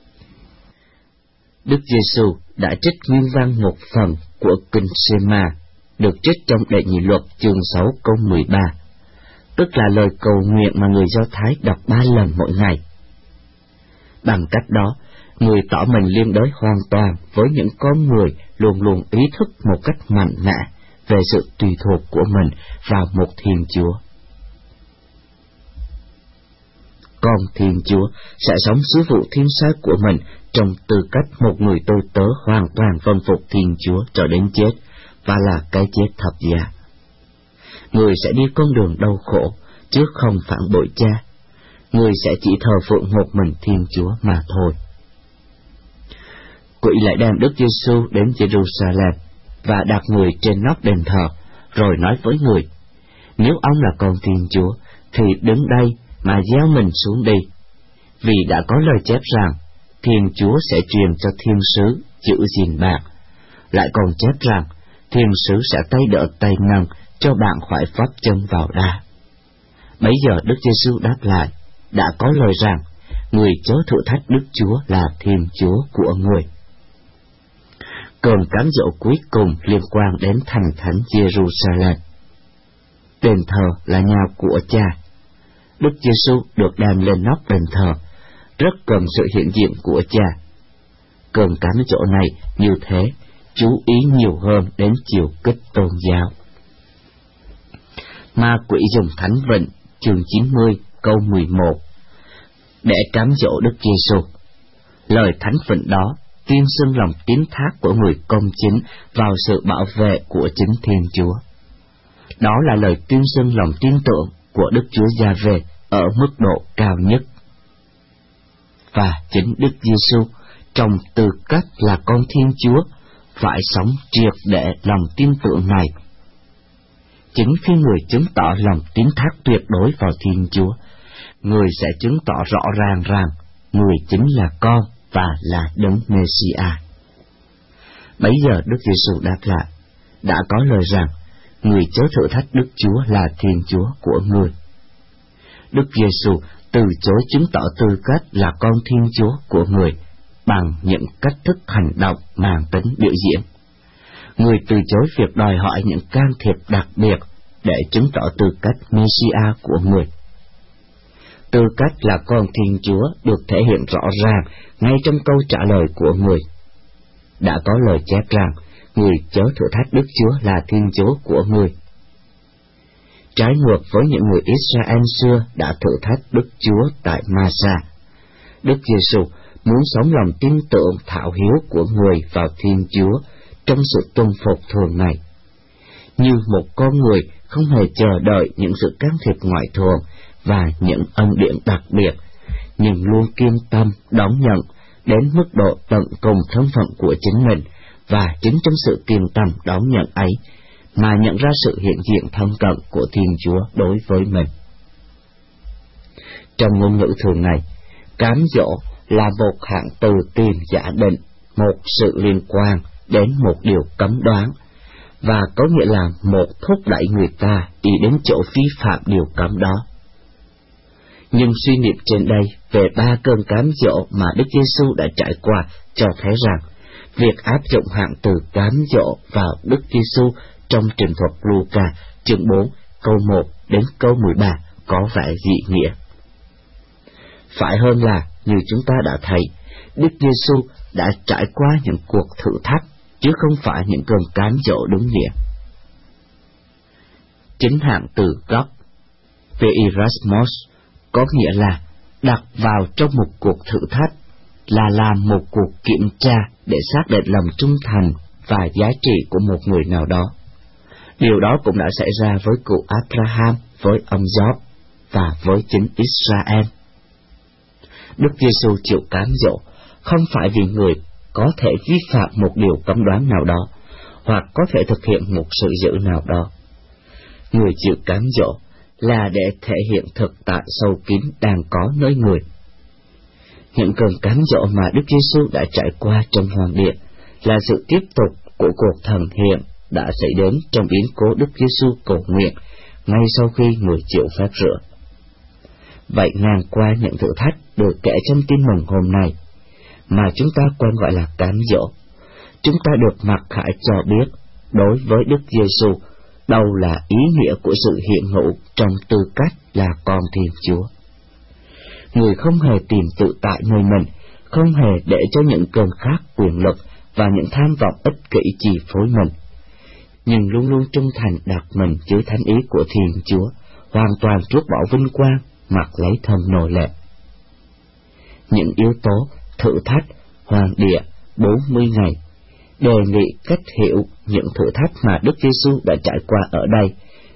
Đức Giêsu đã trích nguyên văn một phần của kinh Sê-ma, được trích trong Đệ Nhị Luật chương sáu câu mười ba, tức là lời cầu nguyện mà người Do Thái đọc ba lần mỗi ngày. Bằng cách đó, người tỏ mình liên đới hoàn toàn với những con người luôn luôn ý thức một cách mạnh mẽ về sự tùy thuộc của mình vào một Thiên Chúa. Con Thiên Chúa sẽ sống sứ vụ thiên sai của mình trong tư cách một người tôi tớ hoàn toàn vâng phục Thiên Chúa cho đến chết, và là cái chết thập giá. người sẽ đi con đường đau khổ, chứ không phản bội Cha. Người sẽ chỉ thờ phượng một mình Thiên Chúa mà thôi. Quỷ lại đem Đức Giêsu đến Jerusalem và đặt người trên nóc đền thờ, rồi nói với người: nếu ông là con Thiên Chúa, thì đứng đây mà gieo mình xuống đi, vì đã có lời chép rằng Thiên Chúa sẽ truyền cho thiên sứ giữ gìn bạn. Lại còn chép rằng thiên sứ sẽ tay đỡ tay nâng cho bạn khỏi vấp chân vào đá. Bấy giờ Đức Giêsu đáp lại: đã có lời rằng người chớ thử thách Đức Chúa là Thiên Chúa của người. Cơn cám dỗ cuối cùng liên quan đến thành thánh Jerusalem. Đền thờ là nhà của Cha. Đức Giêsu được đem lên nóc đền thờ, rất cần sự hiện diện của Cha. Cơn cám dỗ này như thế chú ý nhiều hơn đến chiều kích tôn giáo. Ma quỷ dùng Thánh Vịnh chương chín mươi câu mười một để cám dỗ Đức Giêsu. Lời Thánh Vịnh đó tuyên xưng lòng tín thác của người công chính vào sự bảo vệ của chính Thiên Chúa. Đó là lời tuyên xưng lòng tin tưởng của Đức Chúa Giâ-vê ở mức độ cao nhất. Và chính Đức Giêsu trong tư cách là con Thiên Chúa phải sống triệt để lòng tin tưởng này. Chính khi người chứng tỏ lòng tín thác tuyệt đối vào Thiên Chúa, người sẽ chứng tỏ rõ ràng rằng người chính là con và là Đấng Mê-si-a. Bấy giờ Đức Giêsu đáp lại: đã có lời rằng người chớ thử thách Đức Chúa là Thiên Chúa của người. Đức Giêsu từ chối chứng tỏ tư cách là con Thiên Chúa của người bằng những cách thức hành động mang tính biểu diễn. Người từ chối việc đòi hỏi những can thiệp đặc biệt để chứng tỏ tư cách Mê-si-a của người. Tư cách là con Thiên Chúa được thể hiện rõ ràng ngay trong câu trả lời của người. Đã có lời chép rằng người chớ thử thách Đức Chúa là Thiên Chúa của người. Trái ngược với những người Israel xưa đã thử thách Đức Chúa tại Ma-sa, Đức Giêsu muốn sống lòng tin tưởng thạo hiếu của người vào Thiên Chúa trong sự tuân phục thường ngày. Như một con người không hề chờ đợi những sự can thiệp ngoại thường và những ân điển đặc biệt, nhưng luôn kiên tâm đón nhận đến mức độ tận cùng thân phận của chính mình, và chính trong sự kiên tâm đón nhận ấy mà nhận ra sự hiện diện thân cận của Thiên Chúa đối với mình. Trong ngôn ngữ thường ngày, cám dỗ là một hạng từ tìm giả định một sự liên quan đến một điều cấm đoán, và có nghĩa là một thúc đẩy người ta đi đến chỗ vi phạm điều cấm đó. Nhưng suy niệm trên đây về ba cơn cám dỗ mà Đức Giêsu đã trải qua cho thấy rằng việc áp dụng hạng từ cám dỗ vào Đức Giêsu trong trình thuật Luca chương bốn câu một đến câu mười ba có vẻ dị nghĩa. Phải hơn là, như chúng ta đã thấy, Đức Giêsu đã trải qua những cuộc thử thách, chứ không phải những cơn cám dỗ đúng nghĩa. Chính hạng từ gốc Peirasmos có nghĩa là đặt vào trong một cuộc thử thách, là làm một cuộc kiểm tra để xác định lòng trung thành và giá trị của một người nào đó. Điều đó cũng đã xảy ra với cụ Abraham, với ông Job và với chính Israel. Đức Giêsu chịu cám dỗ không phải vì người có thể vi phạm một điều cấm đoán nào đó, hoặc có thể thực hiện một sự dữ nào đó. Người chịu cám dỗ là để thể hiện thực tại sâu kín đang có nơi người. Những cơn cám dỗ mà Đức Giêsu đã trải qua trong hoàng địa là sự tiếp tục của cuộc thần hiện đã xảy đến trong biến cố Đức Giêsu cầu nguyện ngay sau khi người chịu phép rửa. Vậy ngang qua những thử thách được kể trong tin mừng hôm nay, mà chúng ta quen gọi là cám dỗ, chúng ta được mặc khải cho biết đối với Đức Giêsu đâu là ý nghĩa của sự hiện hữu trong tư cách là con Thiên Chúa. Người không hề tìm tự tại nơi mình, không hề để cho những cơn khát quyền lực và những tham vọng ích kỷ chi phối mình, nhưng luôn luôn trung thành đặt mình dưới thánh ý của Thiên Chúa, hoàn toàn trút bỏ vinh quang, mặc lấy thân nô lệ. Những yếu tố thử thách hoàng địa bốn mươi ngày đề nghị cách hiểu những thử thách mà Đức Giêsu đã trải qua ở đây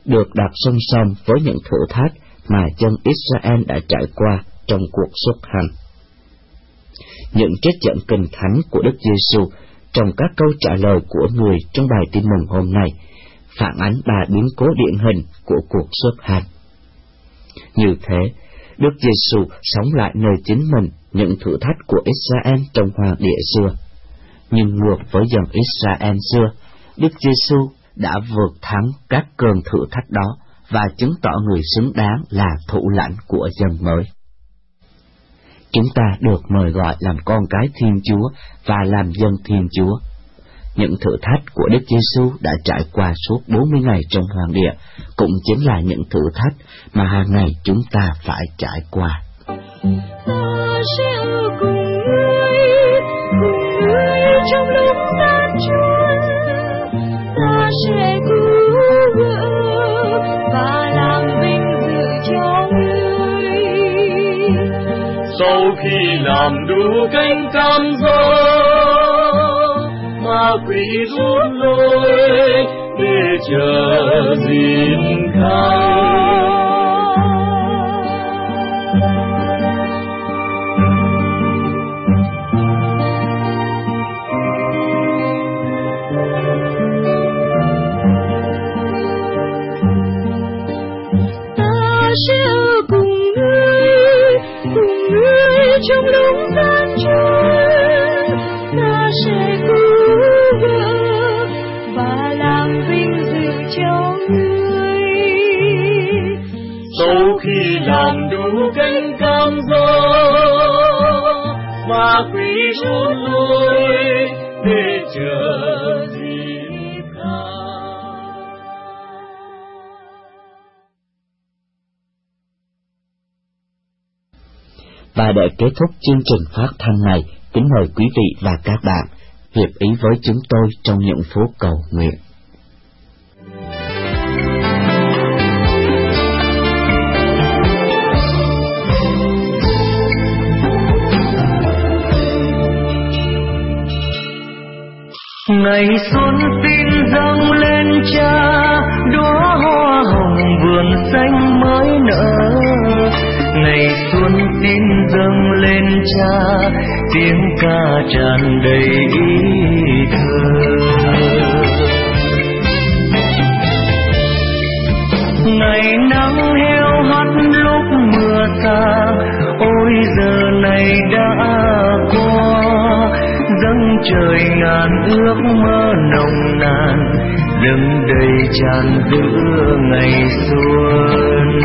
được đặt song song với những thử thách mà dân Israel đã trải qua trong cuộc xuất hành. Những trích dẫn kinh thánh của Đức Giêsu trong các câu trả lời của người trong bài tin mừng hôm nay phản ánh ba biến cố điển hình của cuộc xuất hành. Như thế, Đức Giêsu sống lại nơi chính mình những thử thách của Israel trong hoàng địa xưa. Nhưng ngược với dân Israel xưa, Đức Giêsu đã vượt thắng các cơn thử thách đó và chứng tỏ người xứng đáng là thủ lãnh của dân mới. Chúng ta được mời gọi làm con cái Thiên Chúa và làm dân Thiên Chúa. Những thử thách của Đức Giêsu đã trải qua suốt bốn mươi ngày trong hoàng địa cũng chính là những thử thách mà hàng ngày chúng ta phải trải qua.
Ta sẽ ở cùng ngươi, cùng ngươi trong lúc gian truân. Ta sẽ cứu gỡ và làm vinh dự cho ngươi.
Sau khi làm đủ cánh cam dỗ, ma quỷ rút lối để chờ gìn khai.
Ta sẽ ở cùng ngươi, cùng ngươi trong lúc gian truân. Ta sẽ cứu gỡ và làm vinh dự cho ngươi.
Sau khi làm đủ cánh cam dỗ, ma quỷ rút lui để chờ gìn khai.
Và để kết thúc chương trình phát thanh này, kính mời quý vị và các bạn hiệp ý với chúng tôi trong những phút cầu nguyện.
Ngày xuân xin dâng lên Cha, đóa hoa hồng vườn xanh mới nở. Ngày xuân xin dâng lên Cha, tiếng ca tràn đầy ý thơ. Ngày nắng heo hắt lúc mưa xa, ôi giờ này đã qua. Dâng trời ngàn ước mơ nồng nàn, dâng đầy tràn giữa ngày xuân.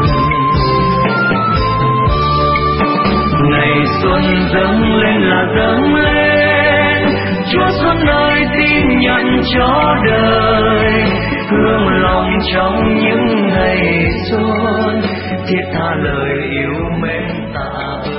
Ngày xuân dâng lên là dâng lên, Chúa xuân ơi xin nhận cho đời. Hương lòng trong những ngày xuân, thiết tha lời yêu mến tạ ơn.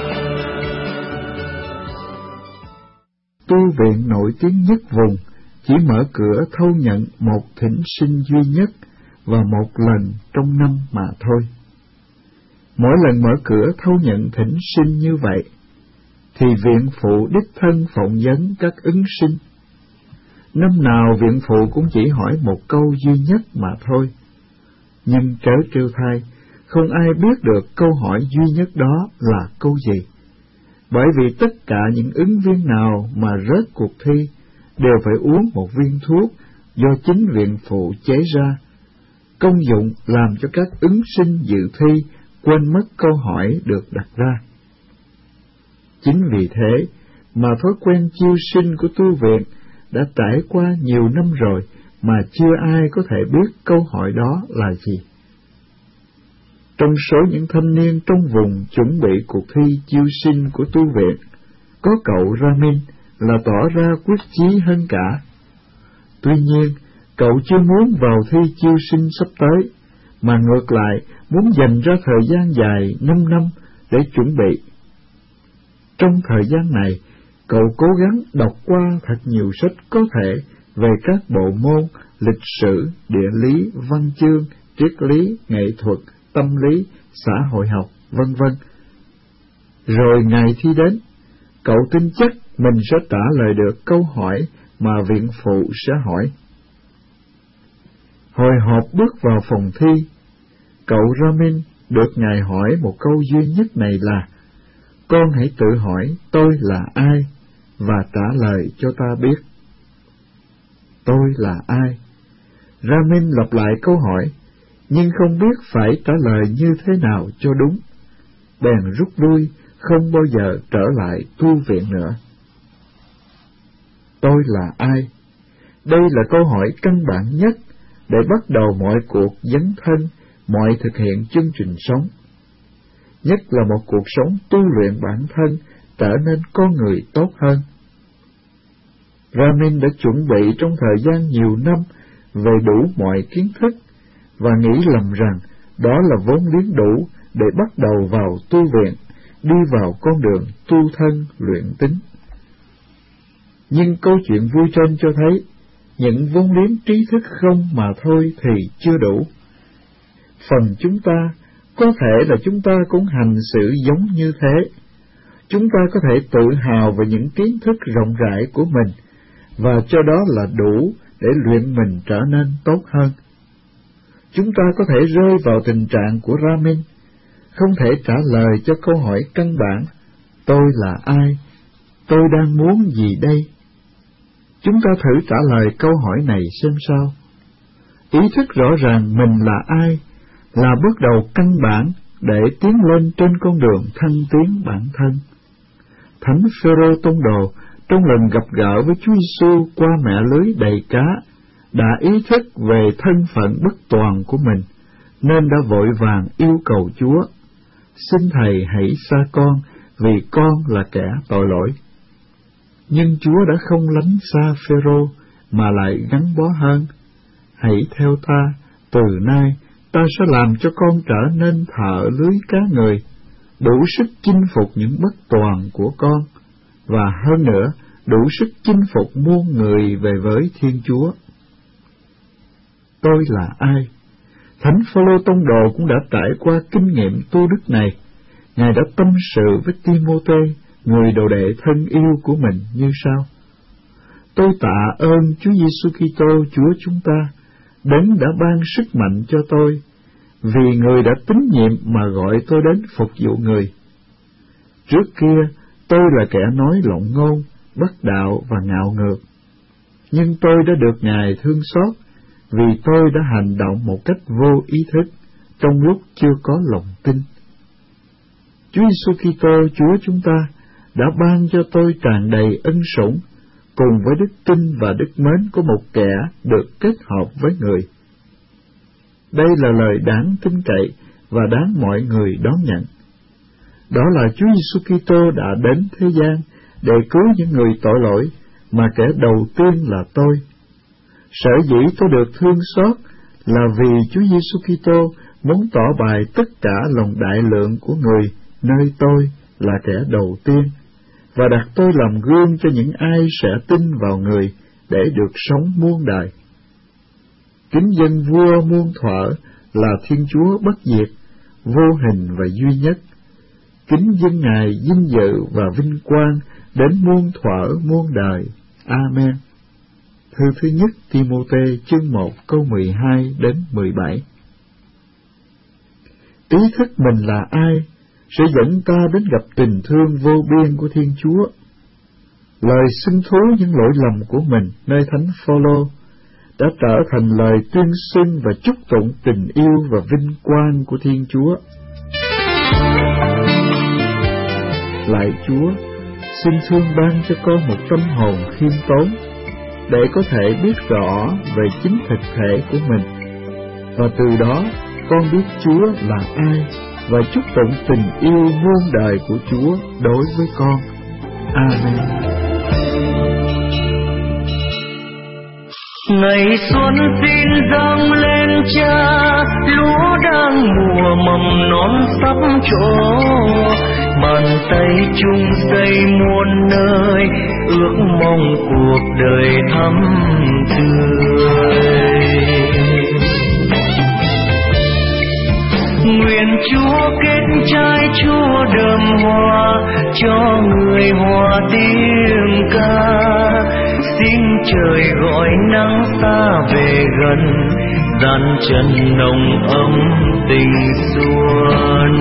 Tu viện nổi tiếng nhất vùng chỉ mở cửa thâu nhận một thỉnh sinh duy nhất và một lần trong năm mà thôi. Mỗi lần mở cửa thâu nhận thỉnh sinh như vậy, thì viện phụ đích thân phỏng vấn các ứng sinh. Năm nào viện phụ cũng chỉ hỏi một câu duy nhất mà thôi. Nhưng trớ trêu thay, không ai biết được câu hỏi duy nhất đó là câu gì. Bởi vì tất cả những ứng viên nào mà rớt cuộc thi đều phải uống một viên thuốc do chính viện phụ chế ra, công dụng làm cho các ứng sinh dự thi quên mất câu hỏi được đặt ra. Chính vì thế mà thói quen chiêu sinh của tu viện đã trải qua nhiều năm rồi mà chưa ai có thể biết câu hỏi đó là gì. Trong số những thanh niên trong vùng chuẩn bị cuộc thi chiêu sinh của tu viện, có cậu Ramin là tỏ ra quyết chí hơn cả. Tuy nhiên, cậu chưa muốn vào thi chiêu sinh sắp tới, mà ngược lại muốn dành ra thời gian dài năm năm để chuẩn bị. Trong thời gian này, cậu cố gắng đọc qua thật nhiều sách có thể về các bộ môn lịch sử, địa lý, văn chương, triết lý, nghệ thuật, tâm lý, xã hội học, vân vân. Rồi ngày thi đến, cậu tin chắc mình sẽ trả lời được câu hỏi mà viện phụ sẽ hỏi. Hồi hộp bước vào phòng thi, cậu Ramin được Ngài hỏi một câu duy nhất này là: con hãy tự hỏi tôi là ai và trả lời cho ta biết. Tôi là ai? Ramin lặp lại câu hỏi, nhưng không biết phải trả lời như thế nào cho đúng. Bèn rút lui, không bao giờ trở lại tu viện nữa. Tôi là ai? Đây là câu hỏi căn bản nhất để bắt đầu mọi cuộc dấn thân, mọi thực hiện chương trình sống. Nhất là một cuộc sống tu luyện bản thân, trở nên con người tốt hơn. Ramin đã chuẩn bị trong thời gian nhiều năm về đủ mọi kiến thức, và nghĩ lầm rằng đó là vốn liếng đủ để bắt đầu vào tu viện, đi vào con đường tu thân luyện tính. Nhưng câu chuyện vui trên cho thấy, những vốn liếng trí thức không mà thôi thì chưa đủ. Phần chúng ta, có thể là chúng ta cũng hành xử giống như thế. Chúng ta có thể tự hào về những kiến thức rộng rãi của mình, và cho đó là đủ để luyện mình trở nên tốt hơn. Chúng ta có thể rơi vào tình trạng của Ramin, không thể trả lời cho câu hỏi căn bản: tôi là ai? Tôi đang muốn gì đây? Chúng ta thử trả lời câu hỏi này xem sao. Ý thức rõ ràng mình là ai là bước đầu căn bản để tiến lên trên con đường thăng tiến bản thân. Thánh Phêrô Tông Đồ trong lần gặp gỡ với Chúa Giêsu qua mẹ lưới đầy cá đã ý thức về thân phận bất toàn của mình, nên đã vội vàng yêu cầu Chúa: xin Thầy hãy xa con, vì con là kẻ tội lỗi. Nhưng Chúa đã không lánh xa Phêrô, mà lại gắn bó hơn: hãy theo ta, từ nay ta sẽ làm cho con trở nên thợ lưới cá người, đủ sức chinh phục những bất toàn của con, và hơn nữa, đủ sức chinh phục muôn người về với Thiên Chúa. Tôi là ai? Thánh Phaolô Tông Đồ cũng đã trải qua kinh nghiệm tu đức này. Ngài đã tâm sự với Ti-mô-thê, người đồ đệ thân yêu của mình như sau: tôi tạ ơn Chúa Giêsu Kitô Chúa chúng ta, Đấng đã ban sức mạnh cho tôi, vì Người đã tín nhiệm mà gọi tôi đến phục vụ Người. Trước kia, tôi là kẻ nói lộn ngôn, bất đạo và ngạo ngược, nhưng tôi đã được Ngài thương xót, vì tôi đã hành động một cách vô ý thức, trong lúc chưa có lòng tin. Chúa Giêsu Kitô Chúa chúng ta đã ban cho tôi tràn đầy ân sủng, cùng với đức tin và đức mến của một kẻ được kết hợp với Người. Đây là lời đáng tin cậy và đáng mọi người đón nhận. Đó là Chúa Giêsu Kitô đã đến thế gian để cứu những người tội lỗi, mà kẻ đầu tiên là tôi. Sở dĩ tôi được thương xót là vì Chúa Giêsu Kitô muốn tỏ bày tất cả lòng đại lượng của Người nơi tôi là kẻ đầu tiên, và đặt tôi làm gương cho những ai sẽ tin vào Người để được sống muôn đời. Kính dân vua muôn thuở là Thiên Chúa bất diệt, vô hình và duy nhất. Kính dân Ngài vinh dự và vinh quang đến muôn thuở muôn đời. Amen. Thư thứ nhất Ti-mô-thê chương một câu mười hai đến mười bảy. Ý thức mình là ai sẽ dẫn ta đến gặp tình thương vô biên của Thiên Chúa. Lời xưng thú những lỗi lầm của mình nơi Thánh Phaolô đã trở thành lời tuyên xưng và chúc tụng tình yêu và vinh quang của Thiên Chúa. Lạy Chúa, xin thương ban cho con một tâm hồn khiêm tốn, để có thể biết rõ về chính thực thể của mình, và từ đó con biết Chúa là ai, và chúc tụng tình yêu muôn đời của Chúa đối với con. Amen.
Ngày xuân xin dâng lên Cha, lúa đang mùa mầm non sắp trổ, bàn tay chung xây muôn nơi, ước mong cuộc đời thắm tươi. Nguyện Chúa kết trái Chúa đơm hoa, cho người hòa tiếng ca, tiếng trời gọi nắng xa về gần, gian chân nồng ấm tình xuân.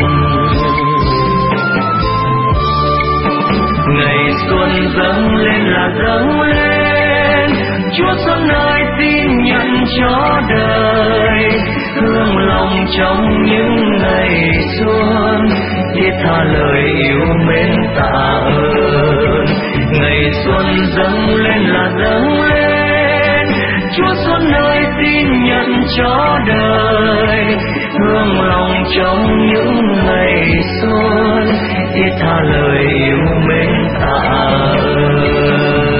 Ngày xuân dâng lên là dâng lên, Chúa Xuân ơi xin nhận cho đời, thương lòng trong những ngày xuân, thiết tha lời yêu mến tạ ơn. Ngày xuân dâng lên là dâng lên, Chúa Xuân ơi xin nhận cho đời, thương lòng trong những ngày xuân, thiết tha lời yêu mến tạ ơn.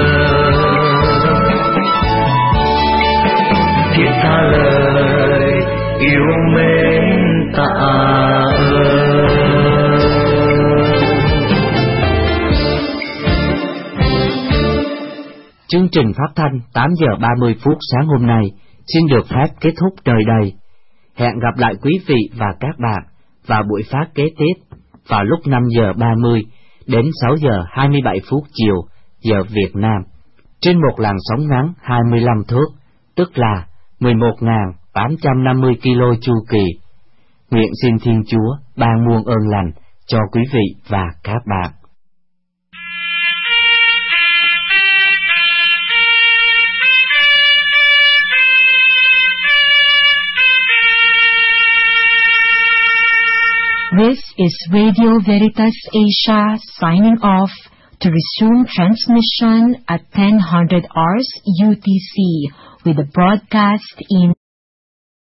Thiết tha lời yêu mến tạ ơn.
Chương trình phát thanh tám giờ ba mươi phút sáng hôm nay xin được phép kết thúc nơi đây. Hẹn gặp lại quý vị và các bạn vào buổi phát kế tiếp vào lúc năm giờ ba mươi đến sáu giờ hai mươi bảy phút chiều giờ Việt Nam trên một làn sóng ngắn hai mươi lăm thước, tức là mười một nghìn tám trăm năm mươi ki lô chu kỳ. Nguyện xin Thiên Chúa ban muôn ơn lành cho quý vị và các bạn.
This is Radio Veritas Asia signing off to resume transmission at ten hundred hours U T C with the broadcast in